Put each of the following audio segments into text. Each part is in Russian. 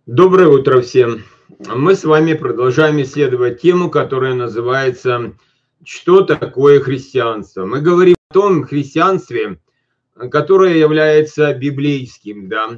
Доброе утро всем! Мы с вами продолжаем исследовать тему, которая называется «Что такое христианство?». Мы говорим о том христианстве, которое является библейским, да,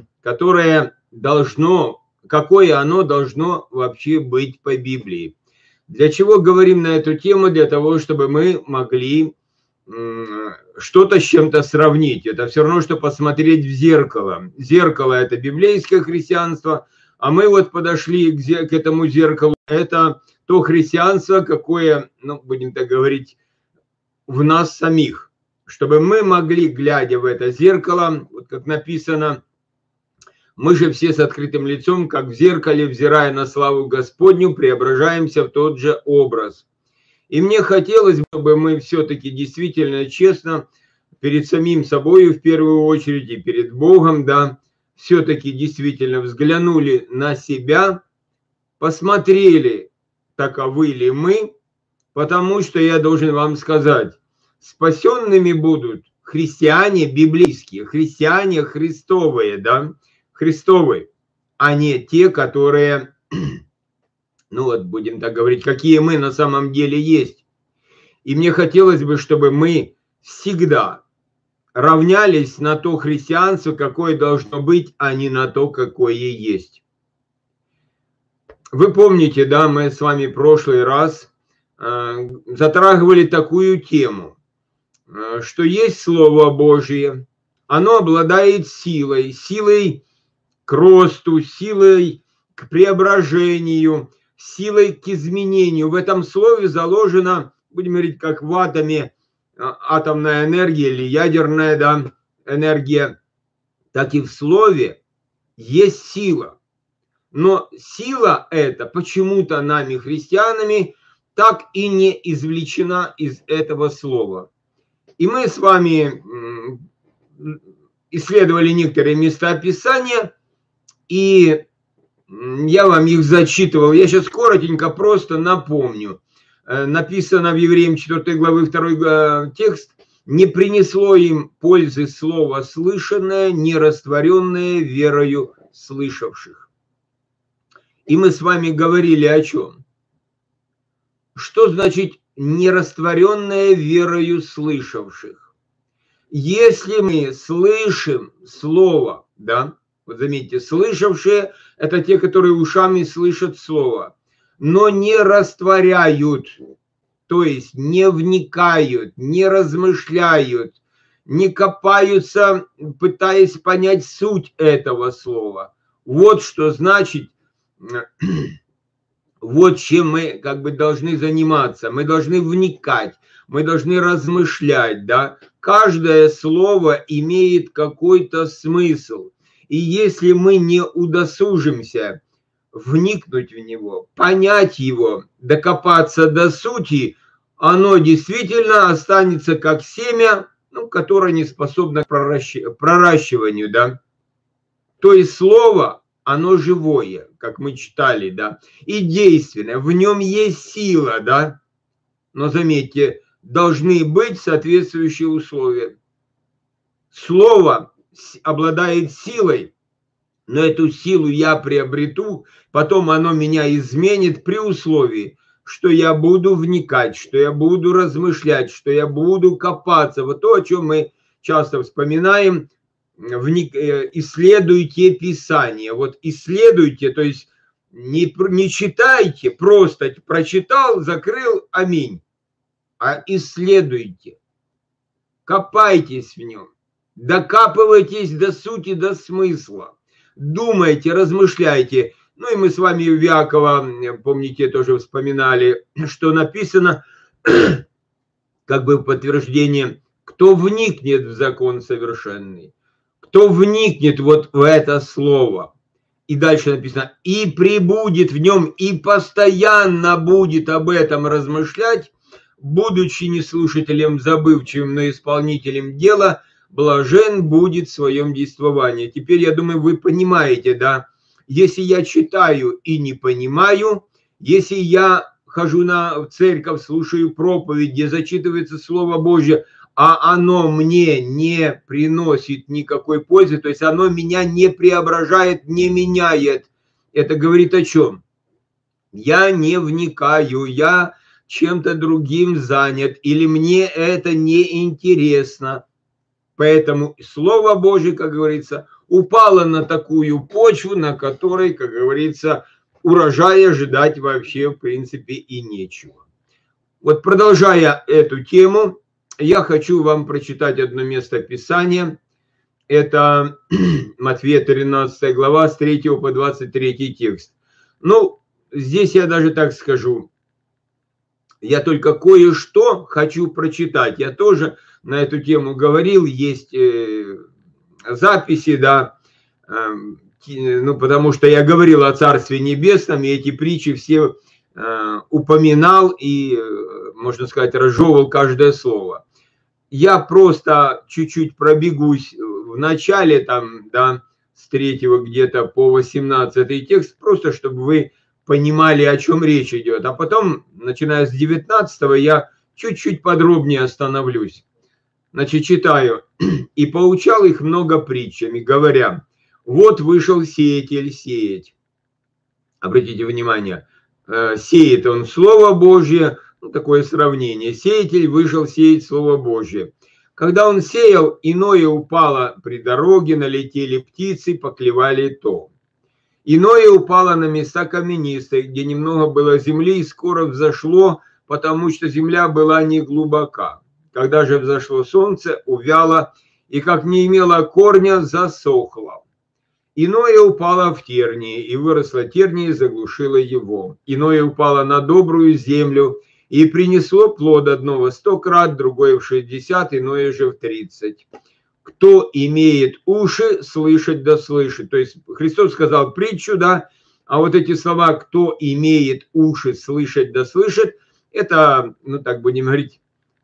какое оно должно вообще быть по Библии. Для чего говорим на эту тему? Для того, чтобы мы могли что-то с чем-то сравнить. Это все равно, что посмотреть в зеркало. Зеркало – это библейское христианство, а мы вот подошли к этому зеркалу. Это то христианство, какое, ну, будем так говорить, в нас самих. Чтобы мы могли, глядя в это зеркало, вот как написано, мы же все с открытым лицом, как в зеркале, взирая на славу Господню, преображаемся в тот же образ. И мне хотелось бы, чтобы мы все-таки действительно честно перед самим собой, в первую очередь, и перед Богом, да, все-таки действительно взглянули на себя, посмотрели, таковы ли мы, потому что я должен вам сказать, спасенными будут христиане библейские, христиане христовые, да, христовые, а не те, которые, ну вот будем так говорить, какие мы на самом деле есть. И мне хотелось бы, чтобы мы всегда равнялись на то христианство, какое должно быть, а не на то, какое есть. Вы помните, да, мы с вами в прошлый раз затрагивали такую тему, что есть Слово Божие, оно обладает силой к росту, силой к преображению, силой к изменению. В этом слове заложено, будем говорить, как в атоме, атомная энергия или ядерная, да, энергия, так и в слове есть сила. Но сила эта почему-то нами, христианами, так и не извлечена из этого слова. И мы с вами исследовали некоторые места Писания, и я вам их зачитывал. Я сейчас коротенько просто напомню. Написано в Евреям 4 главы 2 текст. «Не принесло им пользы слово слышанное, не растворенное верою слышавших». И мы с вами говорили о чем? Что значит нерастворенное верою слышавших? Если мы слышим слово, да, вот заметьте, слышавшие – это те, которые ушами слышат слово, но не растворяют, то есть не вникают, не размышляют, не копаются, пытаясь понять суть этого слова. Вот что значит, вот чем мы как бы должны заниматься. Мы должны вникать, мы должны размышлять, да. Каждое слово имеет какой-то смысл. И если мы не удосужимся вникнуть в него, понять его, докопаться до сути, оно действительно останется как семя, ну, которое не способно к проращиванию, да. То есть слово, оно живое, как мы читали, да, и действенное, в нем есть сила, да, но заметьте, должны быть соответствующие условия. Слово обладает силой, но эту силу я приобрету, потом оно меня изменит при условии, что я буду вникать, что я буду размышлять, что я буду копаться. Вот то, о чем мы часто вспоминаем, исследуйте Писание. Вот исследуйте, то есть не читайте, просто прочитал, закрыл, аминь, а исследуйте, копайтесь в нем, докапывайтесь до сути, до смысла. Думайте, размышляйте. Ну и мы с вами в Иакова, помните, тоже вспоминали, что написано, как бы в подтверждение, кто вникнет в закон совершенный, кто вникнет вот в это слово. И дальше написано, и пребудет в нем, и постоянно будет об этом размышлять, будучи не слушателем забывчивым, но исполнителем дела, блажен будет в своем действовании. Теперь, я думаю, вы понимаете, да, если я читаю и не понимаю, если я хожу в церковь, слушаю проповедь, где зачитывается Слово Божье, а оно мне не приносит никакой пользы, то есть оно меня не преображает, не меняет, это говорит о чем? Я не вникаю, я чем-то другим занят, или мне это не интересно. Поэтому Слово Божие, как говорится, упало на такую почву, на которой, как говорится, урожая ожидать вообще, в принципе, и нечего. Вот продолжая эту тему, я хочу вам прочитать одно место Писания. Это Матфея 13 глава, с 3 по 23 текст. Ну, здесь я даже так скажу. Я только кое-что хочу прочитать. Я тоже на эту тему говорил, есть записи, да, ну, потому что я говорил о Царстве Небесном, и эти притчи все упоминал и, можно сказать, разжевывал каждое слово. Я просто чуть-чуть пробегусь в начале, там, да, с 3 где-то по 18 текст, просто чтобы вы понимали, о чем речь идет. А потом, начиная с 19, я чуть-чуть подробнее остановлюсь. Значит, читаю. «И поучал их много притчами, говоря, вот вышел сеятель сеять». Обратите внимание, сеет он Слово Божье, ну, такое сравнение. Сеятель вышел сеять Слово Божье. Когда он сеял, иное упало при дороге, налетели птицы, поклевали то. Иное упало на места каменистые, где немного было земли, и скоро взошло, потому что земля была не глубока. Когда же взошло солнце, увяло, и как не имело корня, засохло. Иное упало в тернии, и выросло тернии, и заглушило его. Иное упало на добрую землю, и принесло плод одного 100 крат, другое в 60, иное же в 30. Кто имеет уши, слышать да слышит. То есть Христос сказал притчу, да, а вот эти слова «кто имеет уши, слышать да слышит», это, ну так будем говорить,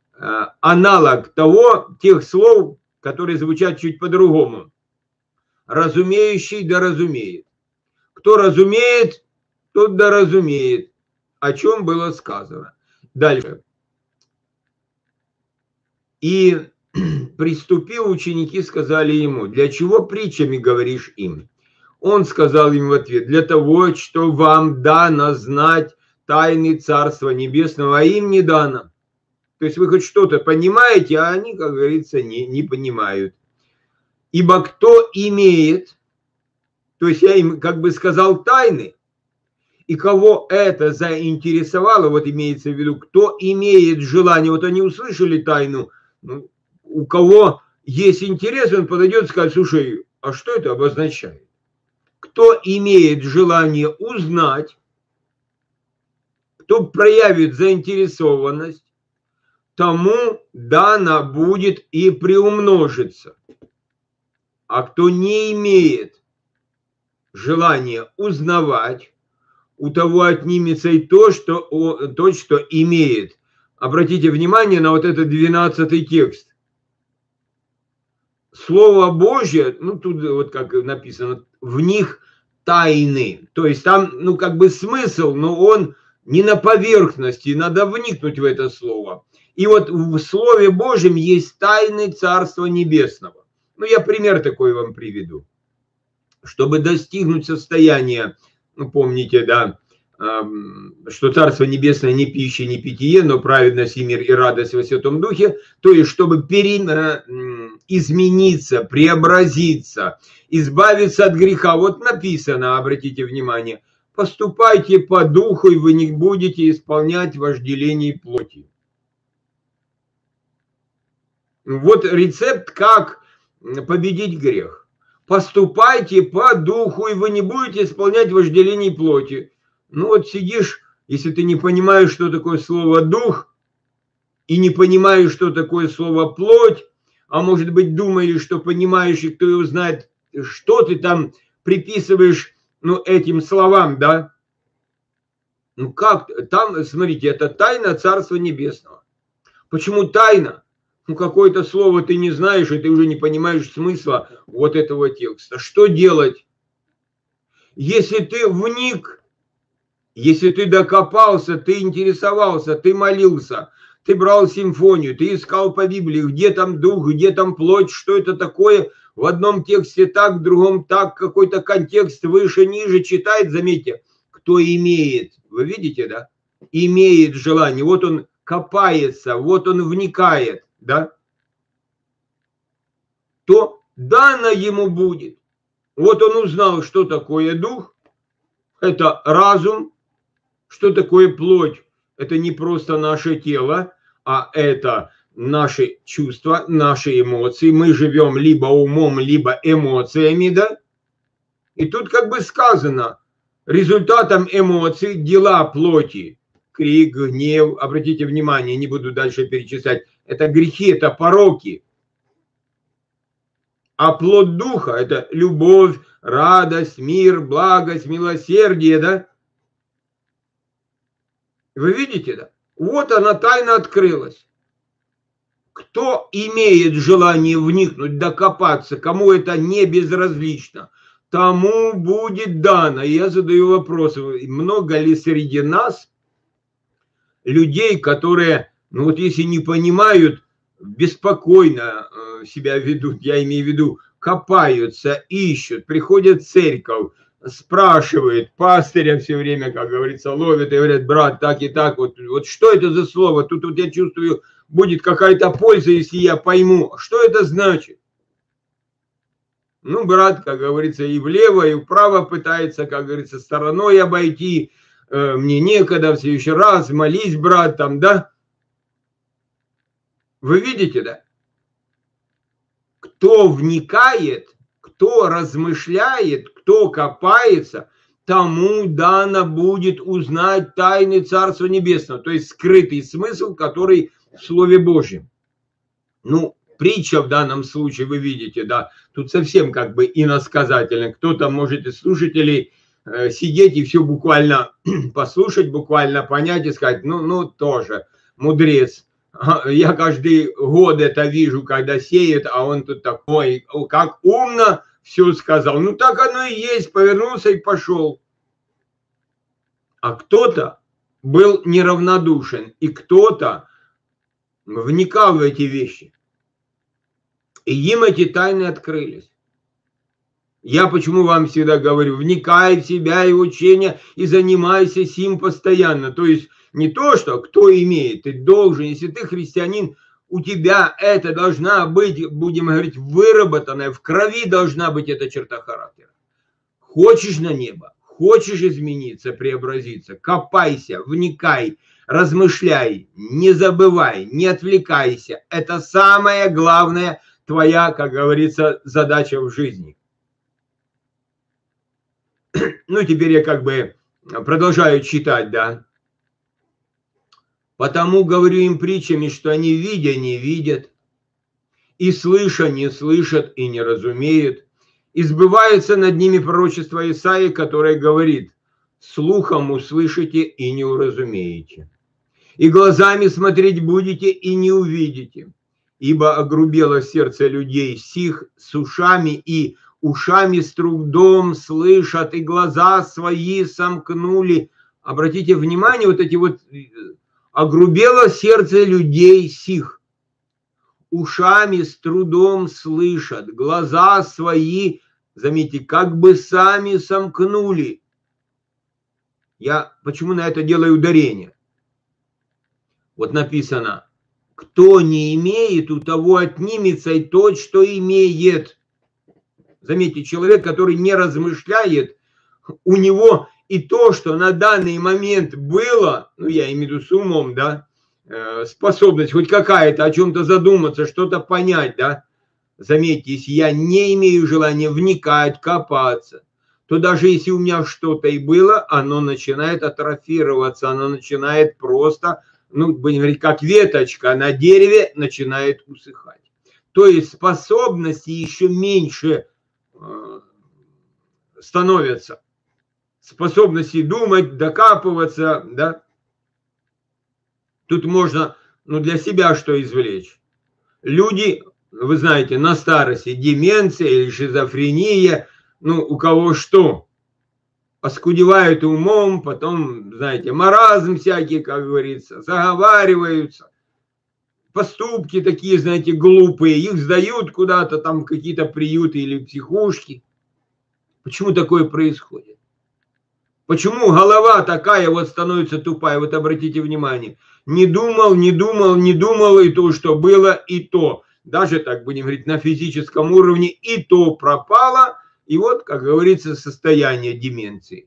аналог тех слов, которые звучат чуть по-другому. Разумеющий да разумеет. Кто разумеет, тот да разумеет, о чем было сказано. Дальше. И приступил ученики, сказали ему, для чего притчами говоришь им? Он сказал им в ответ, для того, что вам дано знать тайны Царства Небесного, а им не дано. То есть вы хоть что-то понимаете, а они, как говорится, не понимают. Ибо кто имеет, то есть я им как бы сказал тайны, и кого это заинтересовало, вот имеется в виду, кто имеет желание, вот они услышали тайну, ну, у кого есть интерес, он подойдет и скажет, слушай, а что это обозначает? Кто имеет желание узнать, кто проявит заинтересованность, тому дано будет и приумножится. А кто не имеет желания узнавать, у того отнимется и то, что имеет. Обратите внимание на вот этот 12 текст. Слово Божье, ну тут вот как написано, в них тайны. То есть там, ну как бы смысл, но он не на поверхности, надо вникнуть в это слово. И вот в Слове Божьем есть тайны Царства Небесного. Ну я пример такой вам приведу. Чтобы достигнуть состояния, ну помните, да, что Царство Небесное не пища, не питье, но праведность и мир и радость во Святом Духе, то есть чтобы измениться, преобразиться, избавиться от греха. Вот написано, обратите внимание, поступайте по духу, и вы не будете исполнять вожделений плоти. Вот рецепт, как победить грех. Поступайте по духу, и вы не будете исполнять вожделений плоти. Ну вот сидишь, если ты не понимаешь, что такое слово «дух», и не понимаешь, что такое слово «плоть», а может быть думаешь, что понимаешь, и кто его знает, что ты там приписываешь, ну, этим словам, да? Ну как, там, смотрите, это тайна Царства Небесного. Почему тайна? Ну какое-то слово ты не знаешь, и ты уже не понимаешь смысла вот этого текста. Что делать? Если ты вник, если ты докопался, ты интересовался, ты молился, ты брал симфонию, ты искал по Библии, где там дух, где там плоть, что это такое. В одном тексте так, в другом так, какой-то контекст выше, ниже читает, заметьте, кто имеет, вы видите, да, имеет желание, вот он копается, вот он вникает, да, то дано ему будет. Вот он узнал, что такое дух, это разум, что такое плоть, это не просто наше тело, а это наши чувства, наши эмоции. Мы живем либо умом, либо эмоциями, да? И тут как бы сказано, результатом эмоций дела плоти, крик, гнев, обратите внимание, не буду дальше перечислять, это грехи, это пороки. А плод духа – это любовь, радость, мир, благость, милосердие, да? Вы видите, да? Вот она тайна открылась. Кто имеет желание вникнуть, докопаться, кому это не безразлично, тому будет дано. И я задаю вопрос, много ли среди нас людей, которые, ну вот если не понимают, беспокойно себя ведут, я имею в виду, копаются, ищут, приходят в церковь, спрашивают, пастыря все время, как говорится, ловят и говорят, брат, так и так, вот что это за слово, тут вот я чувствую, будет какая-то польза, если я пойму, что это значит. Ну, брат, как говорится, и влево, и вправо пытается, как говорится, стороной обойти, мне некогда, в следующий раз, молись, брат, там, да? Вы видите, да? Кто вникает, кто размышляет, кто копается, тому дано будет узнать тайны Царства Небесного, то есть скрытый смысл, который в Слове Божьем. Ну, притча в данном случае, вы видите, да, тут совсем как бы иносказательно. Кто-то может из слушателей сидеть и все буквально послушать, буквально понять и сказать, ну тоже мудрец. Я каждый год это вижу, когда сеет, а он тут такой, как умно все сказал. Ну так оно и есть, повернулся и пошел. А кто-то был неравнодушен, и кто-то вникал в эти вещи. И им эти тайны открылись. Я почему вам всегда говорю, вникай в себя и учение, и занимайся сим постоянно. То есть не то, что кто имеет, ты должен, если ты христианин, у тебя это должна быть, будем говорить, выработанная, в крови должна быть эта черта характера. Хочешь на небо, хочешь измениться, преобразиться, копайся, вникай, размышляй, не забывай, не отвлекайся. Это самое главное твоя, как говорится, задача в жизни. Ну, теперь я как бы продолжаю читать, да. Потому говорю им притчами, что они видя не видят, и слыша не слышат и не разумеют. И сбывается над ними пророчество Исаии, которое говорит, слухом услышите и не уразумеете, и глазами смотреть будете и не увидите, ибо огрубело сердце людей сих с ушами и ушами с трудом слышат, и глаза свои сомкнули. Обратите внимание, вот эти вот огрубело сердце людей сих. Ушами с трудом слышат, глаза свои, заметьте, как бы сами сомкнули. Я почему на это делаю ударение? Вот написано, кто не имеет, у того отнимется и тот, что имеет. Заметьте, человек, который не размышляет, у него и то, что на данный момент было, ну я имею в виду с умом, да, способность хоть какая-то о чем-то задуматься, что-то понять, да, заметьте, если я не имею желания вникать, копаться, то даже если у меня что-то и было, оно начинает атрофироваться, оно начинает просто, ну, будем говорить, как веточка на дереве начинает усыхать. То есть способности еще меньше становятся, способности думать, докапываться, да. Тут можно, ну, для себя что извлечь. Люди, вы знаете, на старости деменция или шизофрения, ну, у кого что, оскудевают умом, потом, знаете, маразм всякий, как говорится, заговариваются. поступки такие, знаете, глупые, их сдают куда-то там в какие-то приюты или психушки. Почему такое происходит? Почему голова такая вот становится тупая? Вот обратите внимание. Не думал, и то, что было, и то. Даже, так будем говорить, на физическом уровне и то пропало. И вот, как говорится, состояние деменции.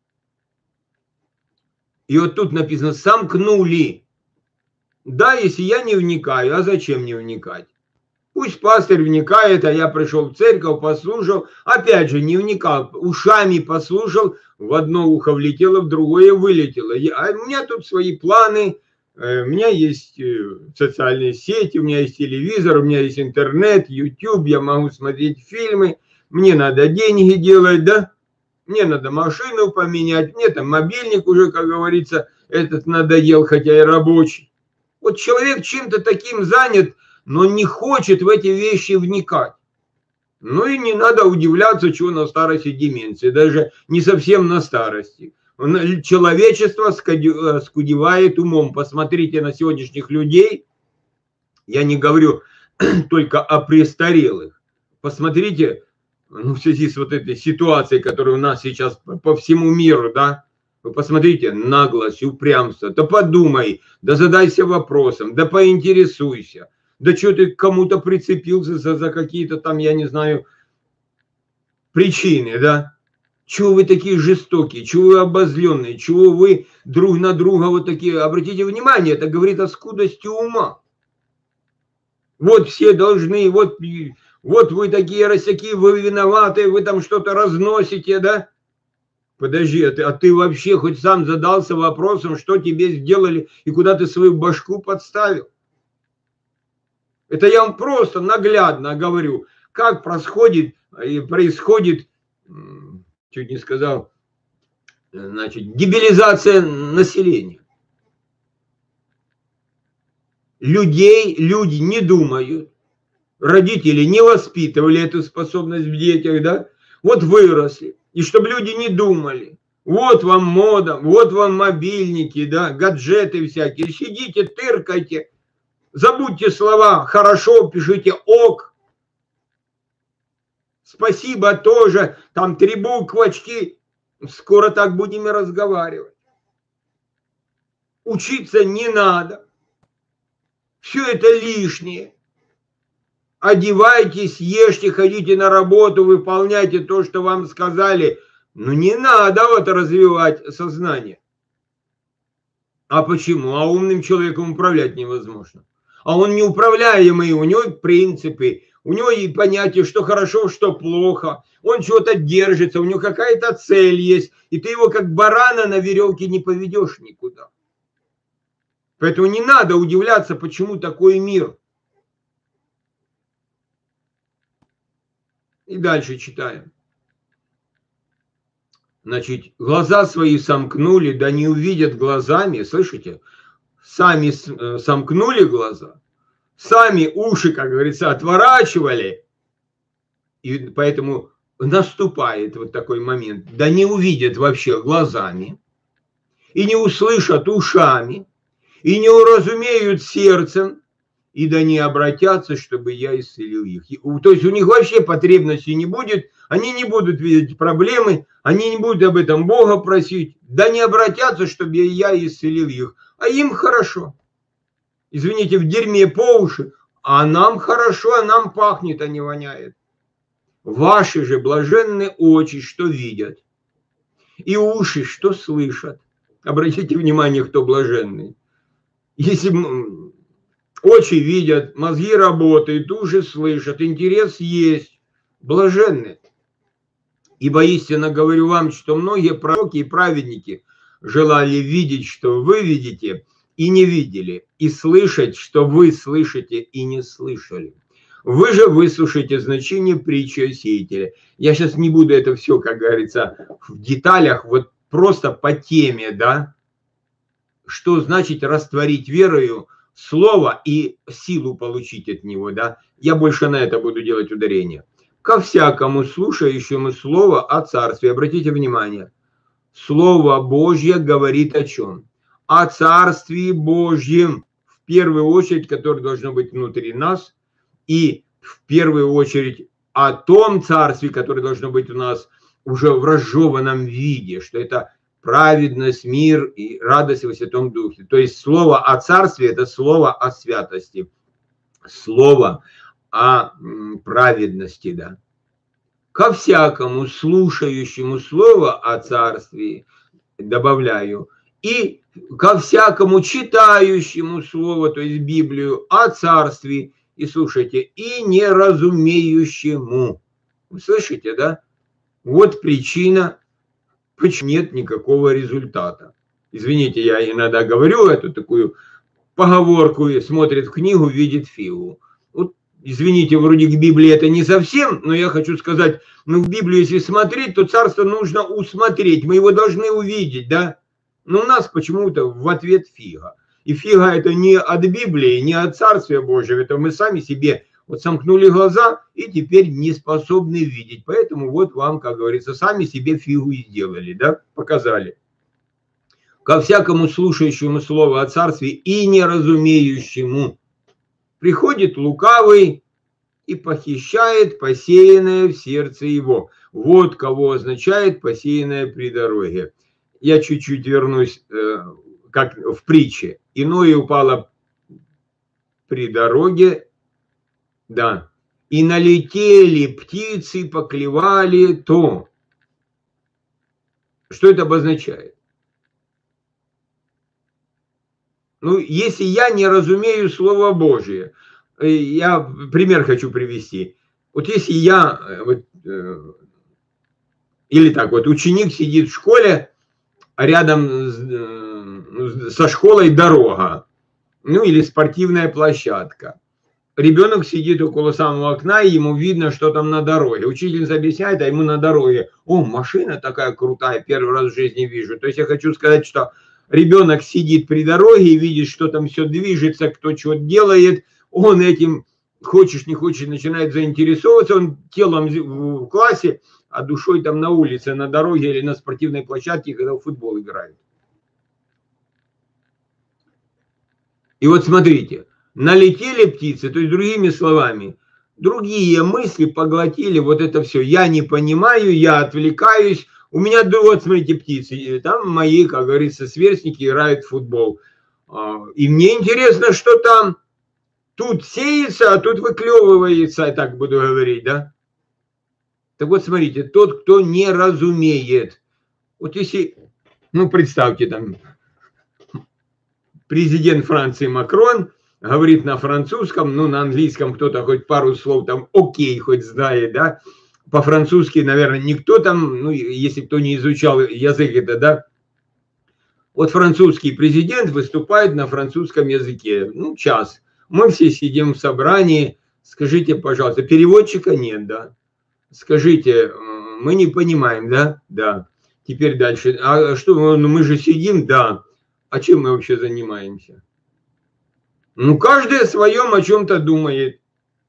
И вот тут написано «сомкнули». Да, если я не вникаю, а зачем не вникать? Пусть пастырь вникает, а я пришел в церковь, послушал, опять же, не вникал, ушами послушал, в одно ухо влетело, в другое вылетело. А у меня тут свои планы, у меня есть социальные сети, у меня есть телевизор, у меня есть интернет, YouTube, я могу смотреть фильмы, мне надо деньги делать, да? Мне надо машину поменять, мне там мобильник уже, как говорится, этот надоел, хотя и рабочий. Вот человек чем-то таким занят, но не хочет в эти вещи вникать. Ну и не надо удивляться, чего на старости деменции, даже не совсем на старости. Человечество скудевает умом. Посмотрите на сегодняшних людей, я не говорю только о престарелых. Посмотрите, ну, в связи с вот этой ситуацией, которая у нас сейчас по всему миру, да, вы посмотрите, наглость, упрямство, да подумай, да задайся вопросом, да поинтересуйся. Да что ты к кому-то прицепился за какие-то там, я не знаю, причины, да? Чего вы такие жестокие, чего вы обозленные, чего вы друг на друга вот такие, обратите внимание, это говорит о скудости ума. Вот все должны, вот вы такие росяки, вы виноваты, вы там что-то разносите, да? Подожди, а ты вообще хоть сам задался вопросом, что тебе сделали и куда ты свою башку подставил? Это я вам просто наглядно говорю, как происходит, чуть не сказал, значит, дебилизация населения. Люди не думают, родители не воспитывали эту способность в детях, да, вот выросли, и чтобы люди не думали. Вот вам мода, вот вам мобильники, да, гаджеты всякие, сидите, тыркайте. Забудьте слова «хорошо», пишите «ок». Спасибо тоже, там 3 буквочки. Скоро так будем и разговаривать. Учиться не надо. Все это лишнее. Одевайтесь, ешьте, ходите на работу, выполняйте то, что вам сказали. Но не надо вот развивать сознание. А почему? А умным человеком управлять невозможно. А он неуправляемый, у него принципы, у него и понятие, что хорошо, что плохо. Он чего-то держится, у него какая-то цель есть, и ты его как барана на веревке не поведешь никуда. Поэтому не надо удивляться, почему такой мир. И дальше читаем. Значит, глаза свои сомкнули, да не увидят глазами, слышите? Сами сомкнули глаза, сами уши, как говорится, отворачивали. И поэтому наступает вот такой момент. Да не увидят вообще глазами, и не услышат ушами, и не уразумеют сердцем, и да не обратятся, чтобы я исцелил их. То есть у них вообще потребности не будет, они не будут видеть проблемы, они не будут об этом Бога просить, да не обратятся, чтобы я исцелил их. А им хорошо. Извините, в дерьме по уши, а нам хорошо, а нам пахнет, а не воняет. Ваши же блаженные очи, что видят, и уши, что слышат. Обратите внимание, кто блаженный. Если очи видят, мозги работают, уши слышат, интерес есть, блаженны. Ибо истинно говорю вам, что многие пророки и праведники желали видеть, что вы видите, и не видели, и слышать, что вы слышите, и не слышали. Вы же выслушаете значение притчи о сеятеле. Я сейчас не буду это все, как говорится, в деталях, вот просто по теме, да, что значит растворить верою слово и силу получить от него, да. Я больше на это буду делать ударение. Ко всякому слушающему слово о царстве. Обратите внимание. Слово Божье говорит о чем? О царстве Божьем в первую очередь, которое должно быть внутри нас, и в первую очередь о том царстве, которое должно быть у нас уже в разжеванном виде, что это праведность, мир и радость во Святом Духе. То есть слово о царстве – это слово о святости, слово о праведности, да. Ко всякому слушающему слово о царстве, добавляю, и ко всякому читающему слово, то есть Библию, о царстве, и слушайте, и неразумеющему. Вы слышите, да? Вот причина, почему нет никакого результата. Извините, я иногда говорю эту такую поговорку, смотрит в книгу, видит фигу. Вот, извините, вроде к Библии это не совсем, но я хочу сказать, ну в Библию если смотреть, то царство нужно усмотреть, мы его должны увидеть, да? Но у нас почему-то в ответ фига. И фига это не от Библии, не от Царствия Божьего, это мы сами себе вот сомкнули глаза и теперь не способны видеть. Поэтому вот вам, как говорится, сами себе фигу и сделали, да, показали. Ко всякому слушающему слово о царстве и неразумеющему приходит лукавый и похищает посеянное в сердце его. Вот кого означает посеянное при дороге. Я чуть-чуть вернусь, как в притче. Иное упало при дороге, да, и налетели птицы, поклевали то. Что это обозначает? Ну, если я не разумею Слово Божие, я пример хочу привести. Вот если я, или так вот, ученик сидит в школе, а рядом со школой дорога, ну или спортивная площадка. Ребенок сидит около самого окна, и ему видно, что там на дороге. Учительница объясняет, а ему на дороге: о, машина такая крутая, первый раз в жизни вижу. То есть я хочу сказать, что ребенок сидит при дороге и видит, что там все движется, кто что делает. Он этим, хочешь не хочешь, начинает заинтересовываться. Он телом в классе, а душой там на улице, на дороге или на спортивной площадке, когда в футбол играют. И вот смотрите. Налетели птицы, то есть другими словами, другие мысли поглотили вот это все. Я не понимаю, я отвлекаюсь. У меня, вот смотрите, птицы, там мои, как говорится, сверстники играют в футбол. И мне интересно, что там тут сеется, а тут выклевывается, я так буду говорить, да? Так вот, смотрите, тот, кто не разумеет. Вот если, ну, представьте, там, президент Франции Макрон говорит на французском, ну, на английском кто-то хоть пару слов там окей хоть знает, да, по-французски, наверное, никто там, ну, если кто не изучал язык это, да, вот французский президент выступает на французском языке, ну, час, мы все сидим в собрании, скажите, пожалуйста, переводчика нет, да, скажите, мы не понимаем, да, да, теперь дальше, а что, ну, мы же сидим, да, а чем мы вообще занимаемся? Ну, каждый о своем о чем-то думает.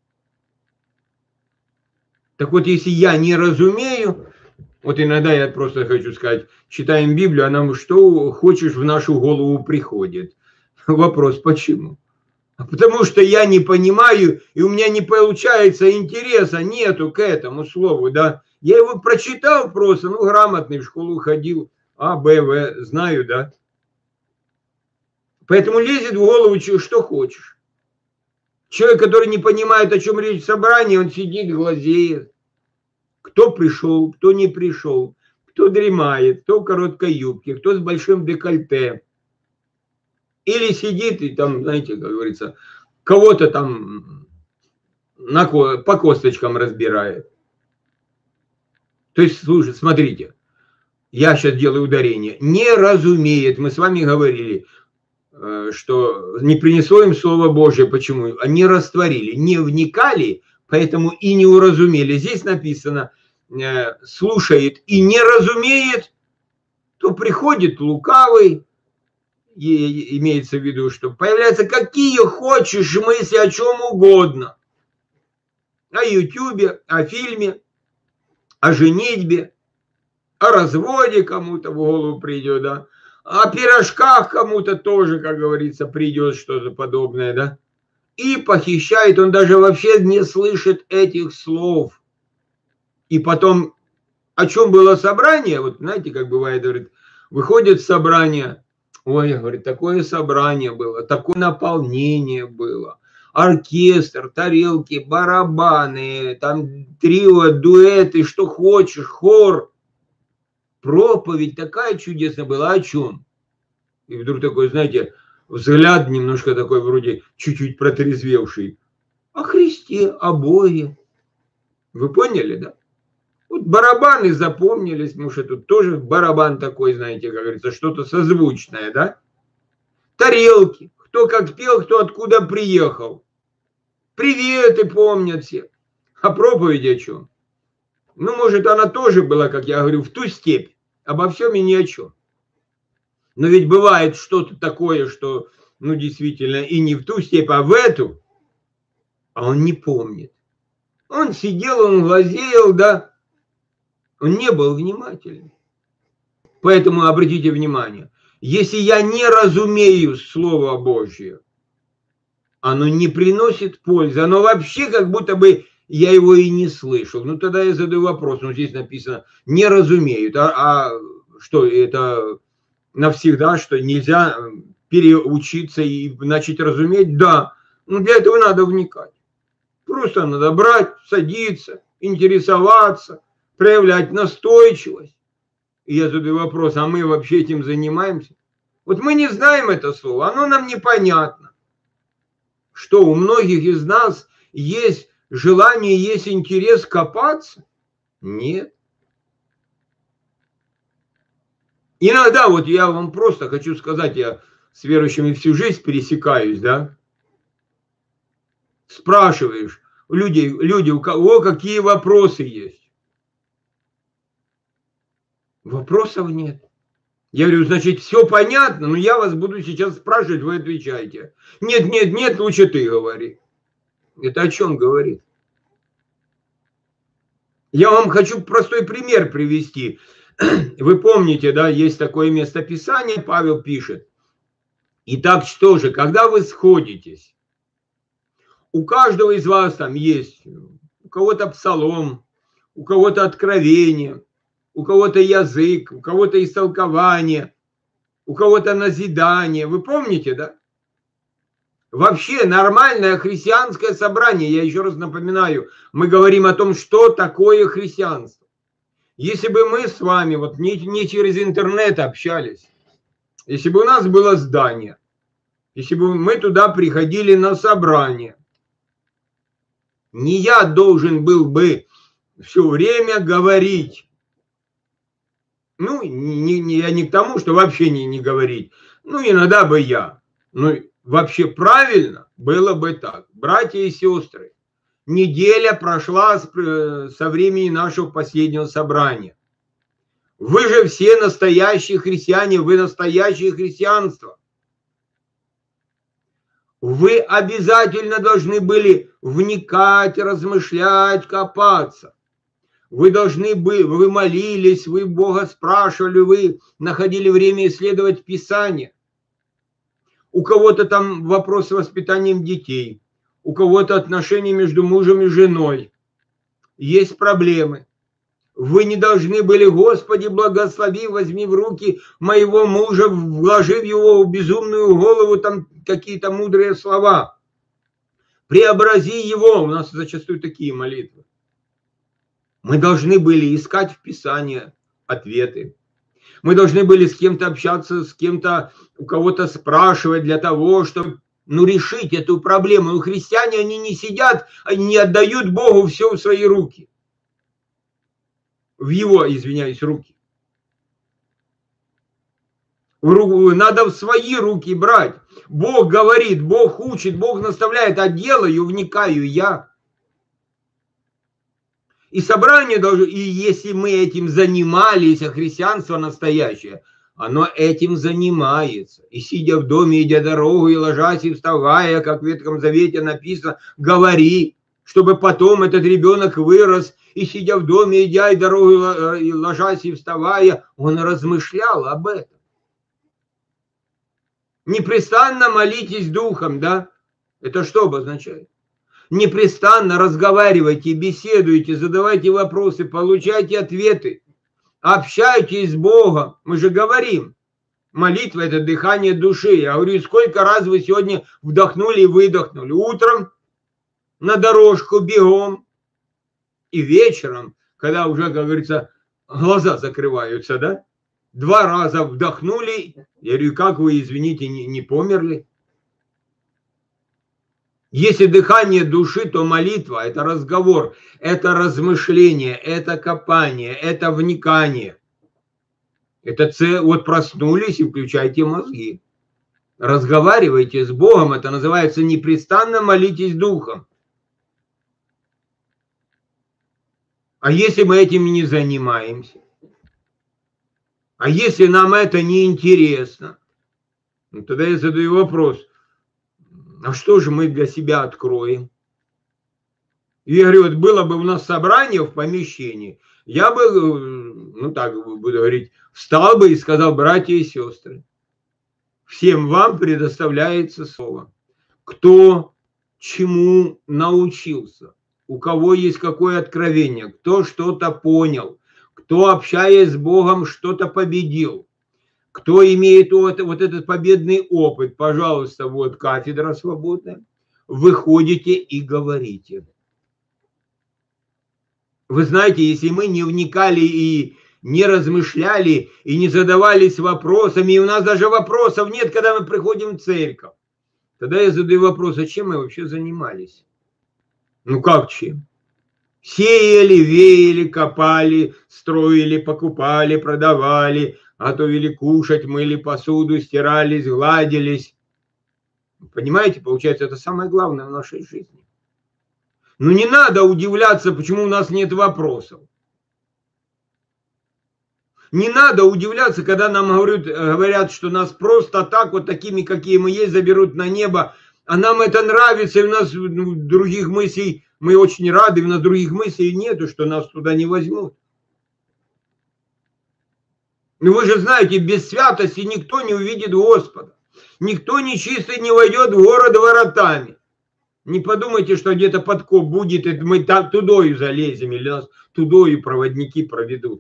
Так вот, если я не разумею, вот иногда я просто хочу сказать, читаем Библию, а нам что хочешь в нашу голову приходит. Вопрос, почему? Потому что я не понимаю, и у меня не получается интереса, нету к этому слову, да. Я его прочитал просто, ну, грамотный, в школу ходил, А, Б, В, знаю, да. Поэтому лезет в голову, что хочешь. Человек, который не понимает, о чем речь в собрании, он сидит, глазеет. Кто пришел, кто не пришел, кто дремает, кто в короткой юбке, кто с большим декольте. Или сидит и там, знаете, как говорится, кого-то там по косточкам разбирает. То есть, слушай, смотрите, я сейчас делаю ударение. Не разумеет, мы с вами говорили, что не принесло им Слово Божие. Почему? Они растворили, не вникали, поэтому и не уразумели. Здесь написано, слушает и не разумеет, то приходит лукавый, и имеется в виду, что появляются какие хочешь мысли о чем угодно. О Ютубе, о фильме, о женитьбе, о разводе кому-то в голову придет, да, о пирожках кому-то тоже, как говорится, придет что-то подобное, да? И похищает, он даже вообще не слышит этих слов. И потом, о чем было собрание, вот знаете, как бывает, говорит, выходит собрание, ой, говорит, такое собрание было, такое наполнение было, оркестр, тарелки, барабаны, там трио, дуэты, что хочешь, хор. Проповедь такая чудесная была, о чем? И вдруг такой, знаете, взгляд немножко такой вроде чуть-чуть протрезвевший. О Христе, о Боге. Вы поняли, да? Вот барабаны запомнились, может, тут тоже барабан такой, знаете, как говорится, что-то созвучное, да? Тарелки, кто как пел, кто откуда приехал. Приветы помнят все. А проповедь о чем? Ну, может, она тоже была, как я говорю, в ту степь. Обо всем и ни о чем. Но ведь бывает что-то такое, что, ну, действительно, и не в ту степь, а в эту, а он не помнит. Он сидел, он глазел, да, он не был внимательным. Поэтому обратите внимание, если я не разумею Слово Божье, оно не приносит пользы, оно вообще как будто бы я его и не слышал. Ну, тогда я задаю вопрос, ну, здесь написано, не разумеют, а что, это навсегда, что нельзя переучиться и начать разуметь? Да, но для этого надо вникать. Просто надо брать, садиться, интересоваться, проявлять настойчивость. И я задаю вопрос, а мы вообще этим занимаемся? Вот мы не знаем это слово, оно нам непонятно. Что у многих из нас есть желание, есть интерес копаться? Нет. Иногда вот я вам просто хочу сказать, я с верующими всю жизнь пересекаюсь, да? Спрашиваешь люди, у кого какие вопросы есть? Вопросов нет. Я говорю, значит, все понятно, но я вас буду сейчас спрашивать, вы отвечаете. Нет, нет, нет, лучше ты говори. Это о чем говорит? Я вам хочу простой пример привести. Вы помните, да, есть такое местописание, Павел пишет. Итак, что же, когда вы сходитесь, у каждого из вас там есть, у кого-то псалом, у кого-то откровение, у кого-то язык, у кого-то истолкование, у кого-то назидание. Вы помните, да? Вообще нормальное христианское собрание, я еще раз напоминаю, мы говорим о том, что такое христианство. Если бы мы с вами вот не через интернет общались, если бы у нас было здание, если бы мы туда приходили на собрание, не я должен был бы все время говорить. Ну, я не к тому, что вообще не говорить. Ну, иногда бы я. Ну, вообще правильно было бы так. Братья и сестры, неделя прошла со времени нашего последнего собрания. Вы же все настоящие христиане, вы настоящее христианство. Вы обязательно должны были вникать, размышлять, копаться. Вы должны были, вы молились, вы Бога спрашивали, вы находили время исследовать Писание. У кого-то там вопрос с воспитанием детей, у кого-то отношения между мужем и женой. Есть проблемы. Вы не должны были, Господи, благослови, возьми в руки моего мужа, вложи в его безумную голову там какие-то мудрые слова. Преобрази его. У нас зачастую такие молитвы. Мы должны были искать в Писании ответы. Мы должны были с кем-то общаться, с кем-то, у кого-то спрашивать для того, чтобы решить эту проблему. Но христиане, они не сидят, они не отдают Богу все в свои руки. В его, извиняюсь, руки. Надо в свои руки брать. Бог говорит, Бог учит, Бог наставляет, а делаю, вникаю я. И собрание должно, и если мы этим занимались, а христианство настоящее, оно этим занимается. И сидя в доме, идя дорогу, и ложась, и вставая, как в Ветхом Завете написано, говори, чтобы потом этот ребенок вырос, и сидя в доме, идя и дорогу, и ложась, и вставая, он размышлял об этом. Непрестанно молитесь духом, да? Это что обозначает? Непрестанно разговаривайте, беседуйте, задавайте вопросы, получайте ответы, общайтесь с Богом. Мы же говорим, молитва – это дыхание души. Я говорю, сколько раз вы сегодня вдохнули и выдохнули? Утром на дорожку бегом и вечером, когда уже, как говорится, глаза закрываются, да? 2 раза вдохнули. Я говорю, как вы, извините, не померли? Если дыхание души, то молитва – это разговор, это размышление, это копание, это вникание. Это вот проснулись и включайте мозги. Разговаривайте с Богом, это называется непрестанно молитесь духом. А если мы этим не занимаемся? А если нам это не интересно? Ну, тогда я задаю вопрос. А что же мы для себя откроем? И я говорю, вот было бы у нас собрание в помещении, я бы, ну так буду говорить, встал бы и сказал, братья и сестры, всем вам предоставляется слово. Кто чему научился, у кого есть какое откровение, кто что-то понял, кто, общаясь с Богом, что-то победил. Кто имеет вот этот победный опыт, пожалуйста, вот кафедра свободная, выходите и говорите. Вы знаете, если мы не вникали и не размышляли, и не задавались вопросами, и у нас даже вопросов нет, когда мы приходим в церковь, тогда я задаю вопрос, а чем мы вообще занимались? Ну как чем? Сеяли, веяли, копали, строили, покупали, продавали, готовили кушать, мыли посуду, стирались, гладились. Понимаете, получается, это самое главное в нашей жизни. Но не надо удивляться, почему у нас нет вопросов. Не надо удивляться, когда нам говорят, что нас просто так, вот такими, какие мы есть, заберут на небо. А нам это нравится, и у нас других мыслей, мы очень рады, у нас других мыслей нету, что нас туда не возьмут. Но вы же знаете, без святости никто не увидит Господа. Никто нечистый не войдет в город воротами. Не подумайте, что где-то подкоп будет, и мы там тудою залезем, или нас тудою проводники проведут.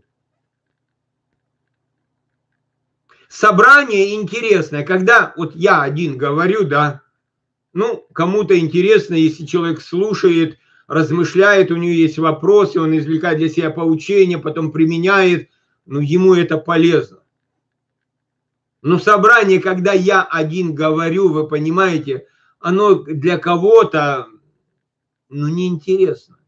Собрание интересное, когда вот я один говорю, да, ну, кому-то интересно, если человек слушает, размышляет, у него есть вопросы, он извлекает для себя поучения, потом применяет, ну, ему это полезно. Но собрание, когда я один говорю, вы понимаете, оно для кого-то, ну, неинтересно.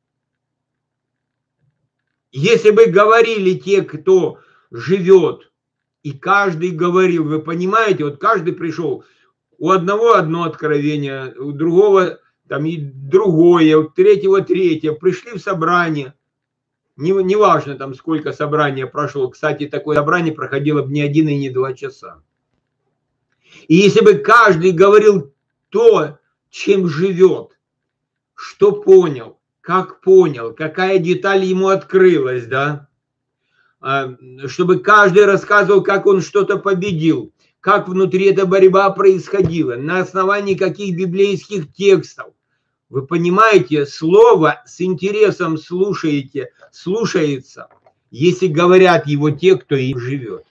Если бы говорили те, кто живет, и каждый говорил, вы понимаете, вот каждый пришел, у одного одно откровение, у другого там и другое, у третьего третье, пришли в собрание, неважно там сколько собрания прошло, кстати, такое собрание проходило бы не 1 и не 2 часа. И если бы каждый говорил то, чем живет, что понял, как понял, какая деталь ему открылась, да, чтобы каждый рассказывал, как он что-то победил, как внутри эта борьба происходила, на основании каких библейских текстов. Вы понимаете, слово с интересом слушается, если говорят его те, кто им живет.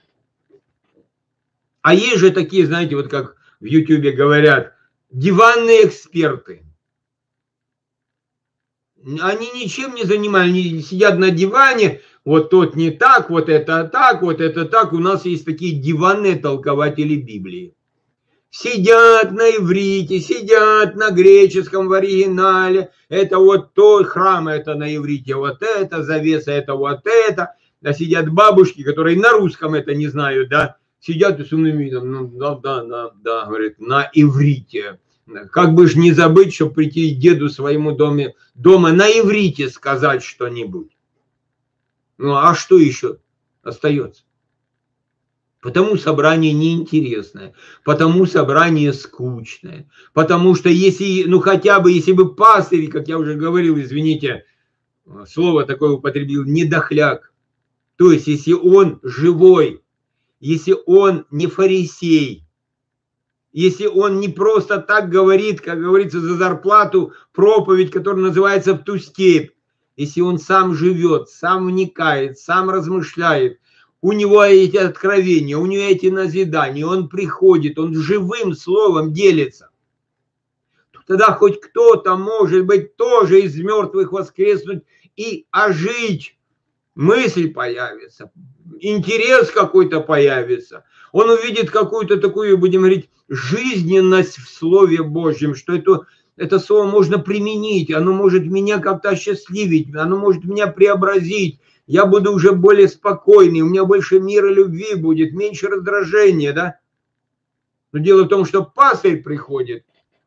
А есть же такие, знаете, вот как в Ютубе говорят, диванные эксперты. Они ничем не занимаются, они сидят на диване, вот тот не так, вот это так, вот это так. У нас есть такие диванные толкователи Библии. Сидят на иврите, сидят на греческом в оригинале. Это вот то, храм это на иврите, вот это, завеса это вот это. А сидят бабушки, которые на русском это не знают, да. Сидят и с умным видом, ну да, говорит, на иврите. Как бы ж не забыть, чтобы прийти деду своему дома на иврите сказать что-нибудь. Ну а что еще остается? Потому собрание неинтересное, потому собрание скучное, потому что если, ну хотя бы, если бы пастырь, как я уже говорил, извините, слово такое употребил, не дохляк, то есть если он живой, если он не фарисей, если он не просто так говорит, как говорится, за зарплату, проповедь, которая называется «В ту степь», если он сам живет, сам вникает, сам размышляет, у него эти откровения, у него эти назидания, он приходит, он живым словом делится, тогда хоть кто-то, может быть, тоже из мертвых воскреснуть и ожить. Мысль появится, интерес какой-то появится. Он увидит какую-то такую, будем говорить, жизненность в Слове Божьем, что это слово можно применить, оно может меня как-то осчастливить, оно может меня преобразить. Я буду уже более спокойный, у меня больше мира, любви будет, меньше раздражения, да? Но дело в том, что пастырь приходит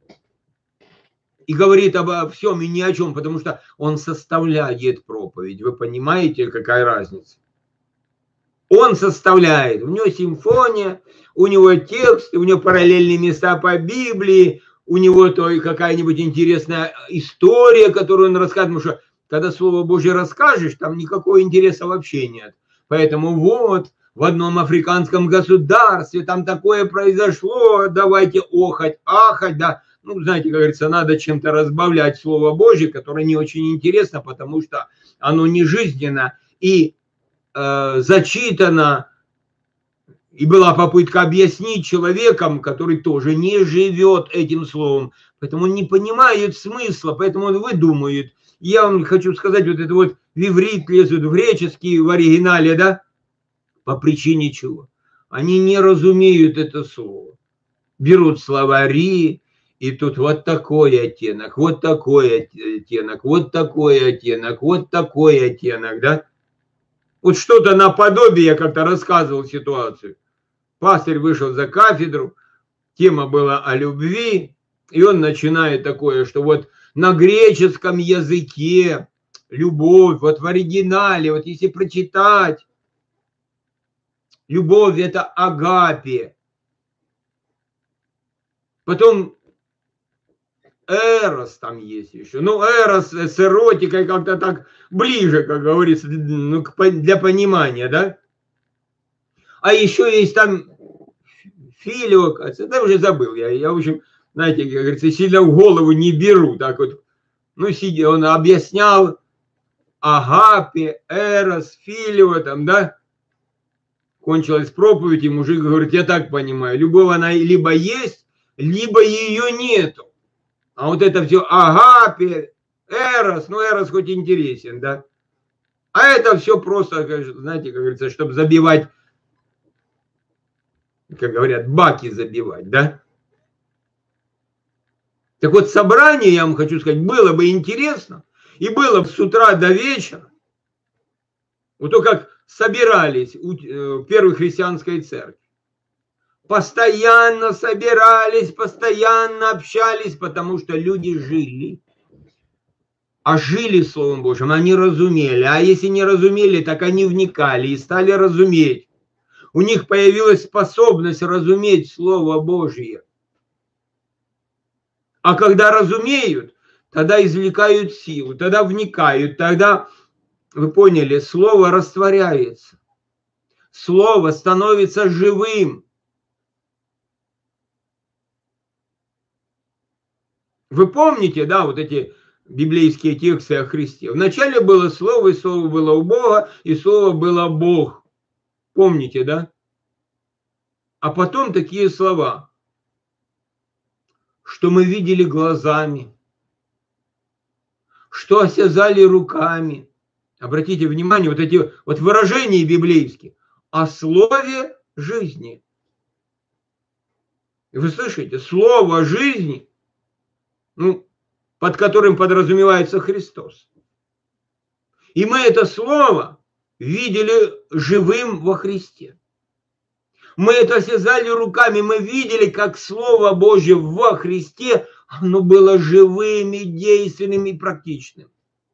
и говорит обо всем и ни о чем, потому что он составляет проповедь. Вы понимаете, какая разница? Он составляет. У него симфония, у него текст, у него параллельные места по Библии, у него то и какая-нибудь интересная история, которую он рассказывает. Потому что когда Слово Божье расскажешь, там никакого интереса вообще нет. Поэтому вот в одном африканском государстве там такое произошло, давайте охать, ахать, да. Ну, знаете, как говорится, надо чем-то разбавлять Слово Божье, которое не очень интересно, потому что оно не жизненно и зачитано, и была попытка объяснить человеком, который тоже не живет этим словом, поэтому он не понимает смысла, поэтому он выдумывает. Я вам хочу сказать, вот это вот в иврит лезут, в греческий, в оригинале, да, по причине чего? Они не разумеют это слово. Берут словари, и тут вот такой оттенок, вот такой оттенок, вот такой оттенок, вот такой оттенок, да? Вот что-то наподобие, я как-то рассказывал ситуацию. Пастырь вышел за кафедру, тема была о любви, и он начинает такое, что вот на греческом языке любовь, вот в оригинале, вот если прочитать, любовь – это агапе. Потом эрос там есть еще. Ну, эрос с эротикой как-то так ближе, как говорится, ну, для понимания, да? А еще есть там филио, да уже забыл я, в общем, знаете, как говорится, сильно в голову не беру, так вот. Ну, сидя, он объяснял агапе, эрос, филио, там, да? Кончилась проповедь, и мужик говорит, я так понимаю, любовь она либо есть, либо ее нету. А вот это все агапе, эрос, ну эрос хоть интересен, да? А это все просто, знаете, как говорится, чтобы забивать, как говорят, баки забивать, да? Так вот, собрание, я вам хочу сказать, было бы интересно, и было бы с утра до вечера. Вот то, как собирались в первой христианской церкви. Постоянно собирались, постоянно общались, потому что люди жили. А жили Словом Божьим, они разумели. А если не разумели, так они вникали и стали разуметь. У них появилась способность разуметь Слово Божье. А когда разумеют, тогда извлекают силу, тогда вникают, тогда, вы поняли, Слово растворяется. Слово становится живым. Вы помните, да, вот эти библейские тексты о Христе? Вначале было Слово, и Слово было у Бога, и Слово было Бог. Помните, да? А потом такие слова, что мы видели глазами, что осязали руками. Обратите внимание, вот эти вот выражения библейские о слове жизни. Вы слышите? Слово жизни, ну, под которым подразумевается Христос. И мы это слово видели живым во Христе. Мы это осязали руками, мы видели, как Слово Божье во Христе, оно было живым и действенным и практичным.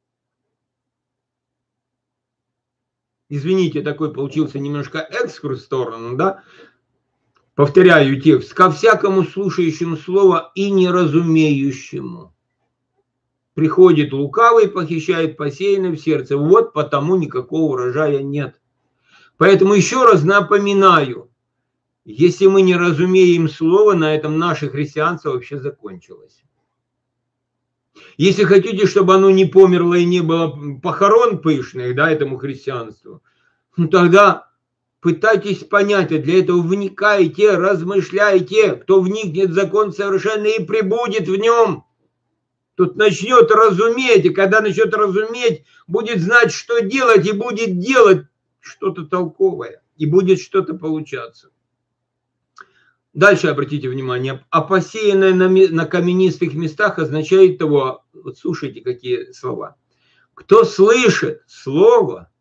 Извините, такой получился немножко экскурс в сторону, да? Повторяю текст. Ко всякому слушающему слово и неразумеющему приходит лукавый, похищает посеянное в сердце. Вот потому никакого урожая нет. Поэтому еще раз напоминаю, Если мы не разумеем слово, на этом наше христианство вообще закончилось. Если хотите, чтобы оно не померло и не было похорон пышных, да, этому христианству, ну тогда пытайтесь понять, и для этого вникайте, размышляйте. Кто вникнет в закон совершенный и пребудет в нем, тот начнет разуметь, и когда начнет разуметь, будет знать, что делать, и будет делать что-то толковое, и будет что-то получаться. Дальше обратите внимание, а посеянное на каменистых местах означает того, вот слушайте, какие слова. Кто слышит слово,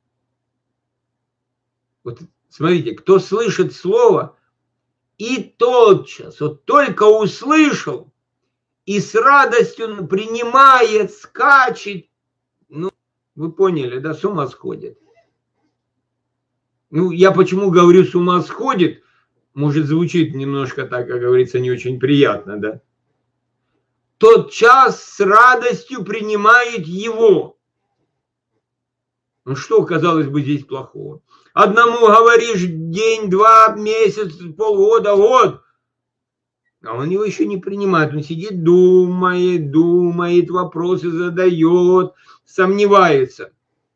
вот смотрите, кто слышит слово и тотчас, вот только услышал и с радостью принимает, скачет, ну, вы поняли, да, с ума сходит. Ну, я почему говорю с ума сходит? Может, звучит немножко так, как говорится, не очень приятно, да? Тот час с радостью принимает его. Ну, что, казалось бы, здесь плохого? Одному говоришь день, два, месяц, полгода, год, а он его еще не принимает. Он сидит, думает, вопросы задает, сомневается.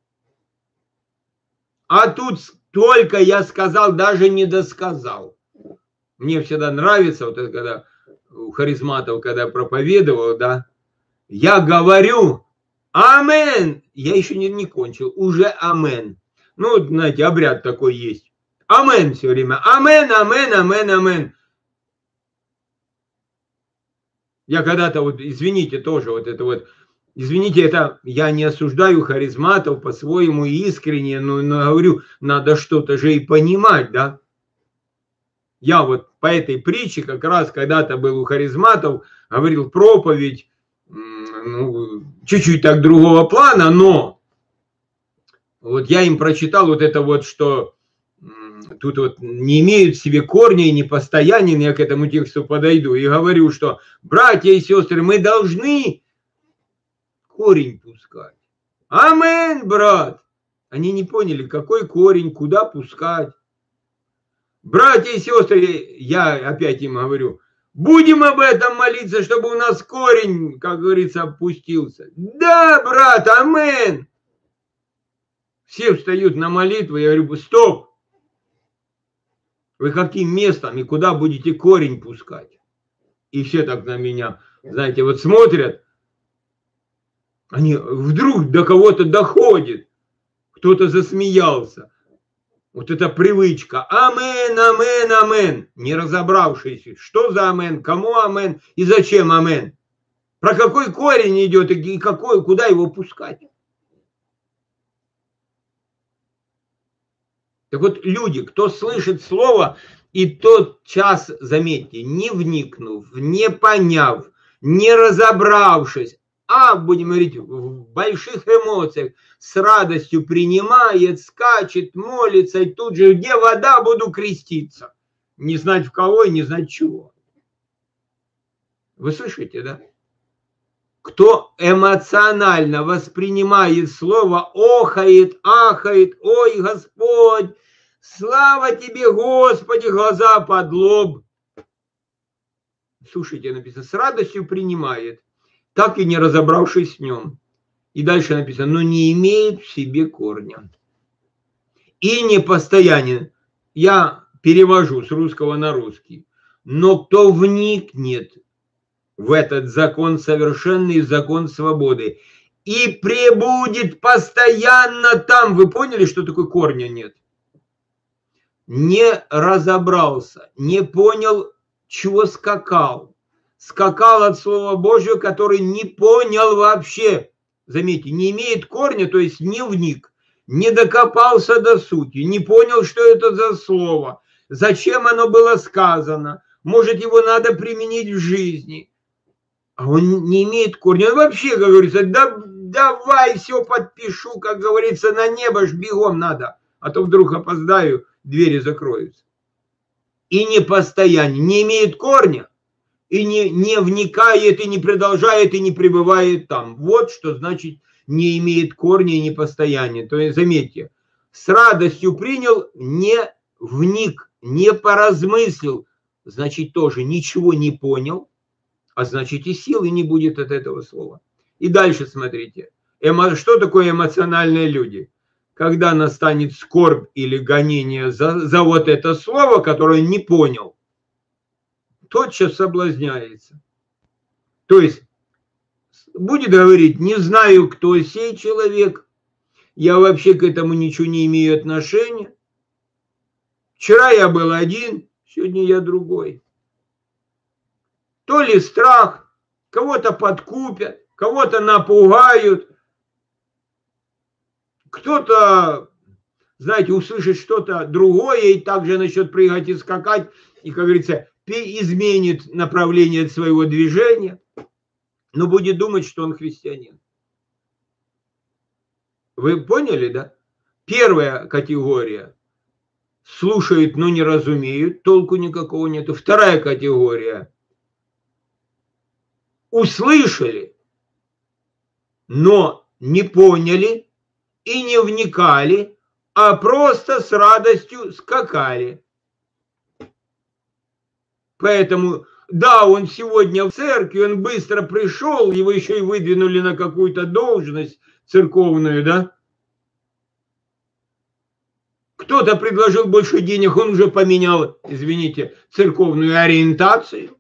А тут только я сказал, даже не досказал. Мне всегда нравится, вот это когда у харизматов, когда проповедовал, да, я говорю амен, я еще не кончил, уже амен. Ну, знаете, обряд такой есть. Амен все время, амен, амен, амен, амен. Я когда-то, вот, извините, тоже вот это вот, извините, это я не осуждаю харизматов по-своему искренне, но говорю, надо что-то же и понимать, да. Я вот по этой притче как раз когда-то был у харизматов, говорил проповедь, ну, чуть-чуть так другого плана, но вот я им прочитал вот это вот, что тут вот не имеют в себе корня и не постоянен, я к этому тексту подойду и говорю, что братья и сестры, мы должны корень пускать. Амен, брат! Они не поняли, какой корень, куда пускать. Братья и сестры, я опять им говорю, будем об этом молиться, чтобы у нас корень, как говорится, опустился. Да, брат, амен. Все встают на молитву, я говорю, стоп. Вы каким местом и куда будете корень пускать? И все так на меня, знаете, вот смотрят. Они вдруг до кого-то доходит. Кто-то засмеялся. Вот эта привычка. Амен, амен, амен. Не разобравшись, что за амен, кому амен и зачем амен. Про какой корень идет и какой, куда его пускать. Так вот, люди, кто слышит слово, и тот час, заметьте, не вникнув, не поняв, не разобравшись, а, будем говорить, в больших эмоциях, с радостью принимает, скачет, молится, и тут же, где вода, буду креститься. Не знать в кого и не знать чего. Вы слышите, да? Кто эмоционально воспринимает слово, охает, ахает, ой, Господь, слава тебе, Господи, глаза под лоб. Слушайте, написано, с радостью принимает, так и не разобравшись с нем. И дальше написано, но не имеет в себе корня. И не постоянен. Я перевожу с русского на русский. Но кто вникнет в этот закон совершенный, закон свободы, и пребудет постоянно там. Вы поняли, что такое корня нет? Не разобрался, не понял, чего скакал. Скакал от Слова Божьего, который не понял вообще. Заметьте, не имеет корня, то есть не вник, не докопался до сути, не понял, что это за слово, зачем оно было сказано, может, его надо применить в жизни. А он не имеет корня. Он вообще, как говорится, да, давай все подпишу, как говорится, на небо ж бегом надо, а то вдруг опоздаю, двери закроются. И не постоянен, не имеет корня, и не вникает, и не продолжает, и не пребывает там. Вот что значит не имеет корня и не постоянен. То есть, заметьте, с радостью принял, не вник, не поразмыслил, значит, тоже ничего не понял, а значит, и силы не будет от этого слова. И дальше смотрите. Что такое эмоциональные люди? Когда настанет скорбь или гонение за вот это слово, которое не понял, тотчас соблазняется. То есть будет говорить: не знаю, кто сей человек, я вообще к этому ничего не имею отношения. Вчера я был один, сегодня я другой. То ли страх, кого-то подкупят, кого-то напугают, кто-то, знаете, услышит что-то другое и также начнет прыгать и скакать, и, как говорится, изменит направление своего движения, но будет думать, что он христианин. Вы поняли, да? Первая категория – слушают, но не разумеют, толку никакого нету. Вторая категория – услышали, но не поняли и не вникали, а просто с радостью скакали. Поэтому, да, он сегодня в церкви, он быстро пришел, его еще и выдвинули на какую-то должность церковную, да? Кто-то предложил больше денег, он уже поменял, извините, церковную ориентацию.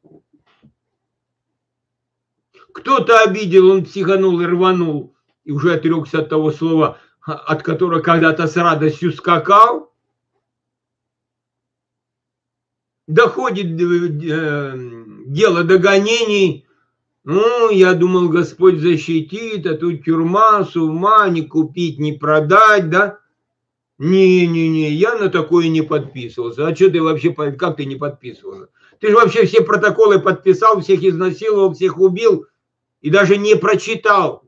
Кто-то обидел, он психанул и рванул, и уже отрекся от того слова, от которого когда-то с радостью скакал. Доходит дело до гонений. Ну, я думал, Господь защитит, а тут тюрьма, с ума, не купить, не продать, да? Не-не-не, я на такое не подписывался. А что ты вообще, как ты не подписывался? Ты же вообще все протоколы подписал, всех изнасиловал, всех убил и даже не прочитал.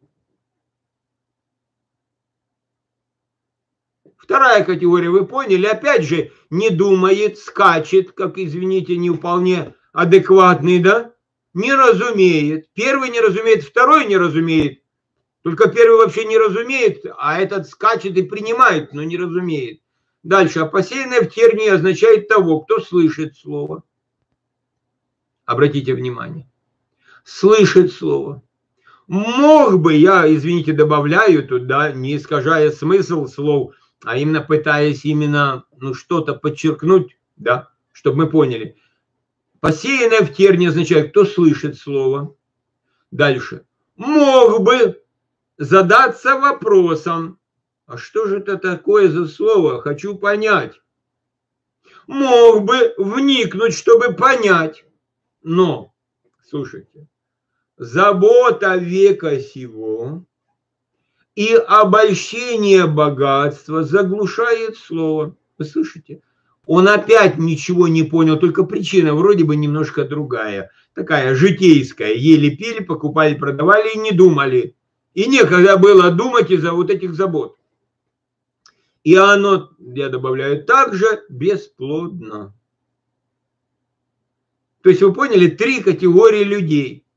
Вторая категория, вы поняли, опять же, не думает, скачет, как, извините, не вполне адекватный, да? Не разумеет. Первый не разумеет, второй не разумеет. Только первый вообще не разумеет, а этот скачет и принимает, но не разумеет. Дальше. А посеянное в тернии означает того, кто слышит слово. Обратите внимание. Слышит слово. Мог бы, я, извините, добавляю туда, не искажая смысл слов, а именно пытаясь именно что-то подчеркнуть, да, чтобы мы поняли. Посеянное в тернии означает, кто слышит слово. Дальше. Мог бы задаться вопросом, а что же это такое за слово? Хочу понять. Мог бы вникнуть, чтобы понять. Но, слушайте, забота века сего и обольщение богатства заглушает слово. Вы слышите? Он опять ничего не понял, только причина вроде бы немножко другая. Такая житейская. Ели, пили, покупали, продавали и не думали. И некогда было думать из-за вот этих забот. И оно, я добавляю, также бесплодно. То есть вы поняли, 3 категории людей.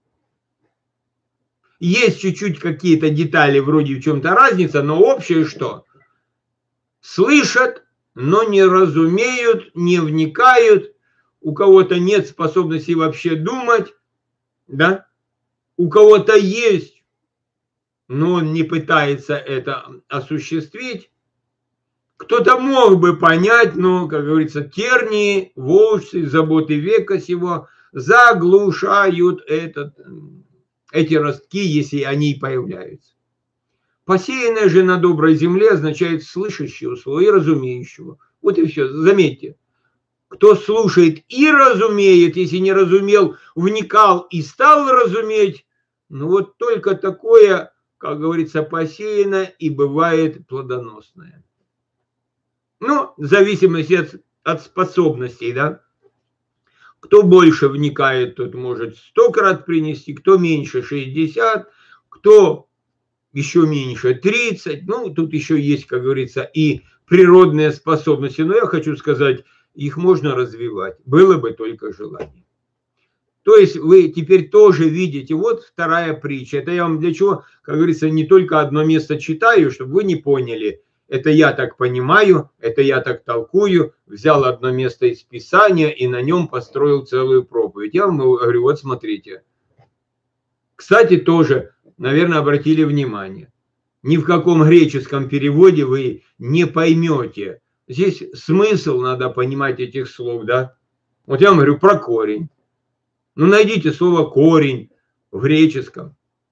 Есть чуть-чуть какие-то детали, вроде в чем-то разница, но общее что? Слышат, но не разумеют, не вникают. У кого-то нет способности вообще думать, да? У кого-то есть, но он не пытается это осуществить. Кто-то мог бы понять, но, как говорится, тернии, волжцы, заботы века сего заглушают эти ростки, если они появляются. Посеянное же на доброй земле означает слышащего слова и разумеющего. Вот и все. Заметьте, кто слушает и разумеет, если не разумел, вникал и стал разуметь, ну вот только такое, как говорится, посеяно и бывает плодоносное. Ну, в зависимости от способностей, да. Кто больше вникает, тот может 100 крат принести, кто меньше 60, кто еще меньше 30. Ну, тут еще есть, как говорится, и природные способности. Но я хочу сказать, их можно развивать. Было бы только желание. То есть вы теперь тоже видите, вот вторая притча. Это я вам для чего, как говорится, не только одно место читаю, чтобы вы не поняли. это я так понимаю, это я так толкую, взял одно место из Писания и на нем построил целую проповедь. Я вам говорю, вот смотрите. Кстати, тоже, наверное, обратили внимание, ни в каком греческом переводе вы не поймете. Здесь смысл надо понимать этих слов, да? Вот я вам говорю про корень. Ну, найдите слово корень в греческом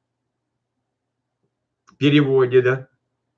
переводе, да?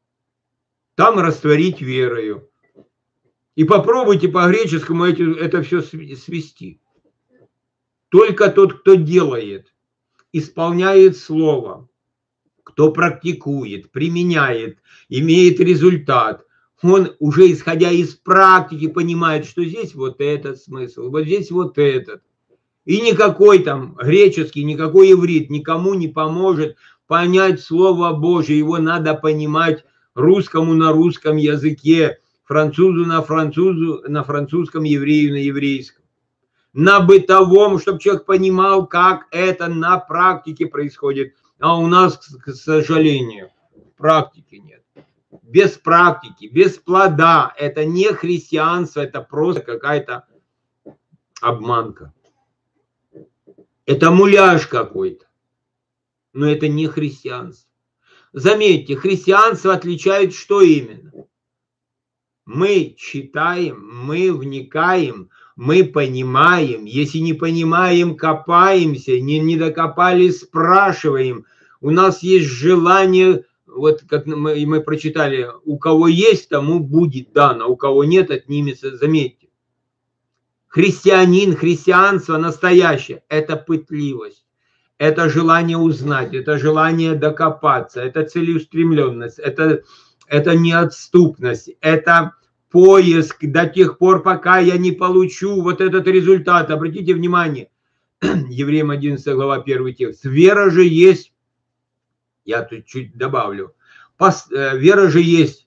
Там растворить верою. И попробуйте по-греческому это все свести. Только тот, кто делает, исполняет слово, кто практикует, применяет, имеет результат, он уже исходя из практики понимает, что здесь вот этот смысл, вот здесь вот этот. И никакой там греческий, никакой иврит никому не поможет понять Слово Божие. Его надо понимать русскому на русском языке, французу на французском, еврею на еврейском. На бытовом, чтобы человек понимал, как это на практике происходит. А у нас, к сожалению, практики нет. Без практики, без плода. Это не христианство, это просто какая-то обманка. Это муляж какой-то. Но это не христианство. Заметьте, христианство отличает что именно? Мы читаем, мы вникаем, мы понимаем. Если не понимаем, копаемся, не докопались, спрашиваем. У нас есть желание, вот как мы прочитали, у кого есть, тому будет дано, у кого нет, отнимется. Заметьте, христианин, христианство настоящее – это пытливость. Это желание узнать, это желание докопаться, это целеустремленность, это неотступность, это поиск до тех пор, пока я не получу вот этот результат. Обратите внимание, Евреям 11 глава 1 текст. Вера же есть, я тут чуть добавлю, вера же есть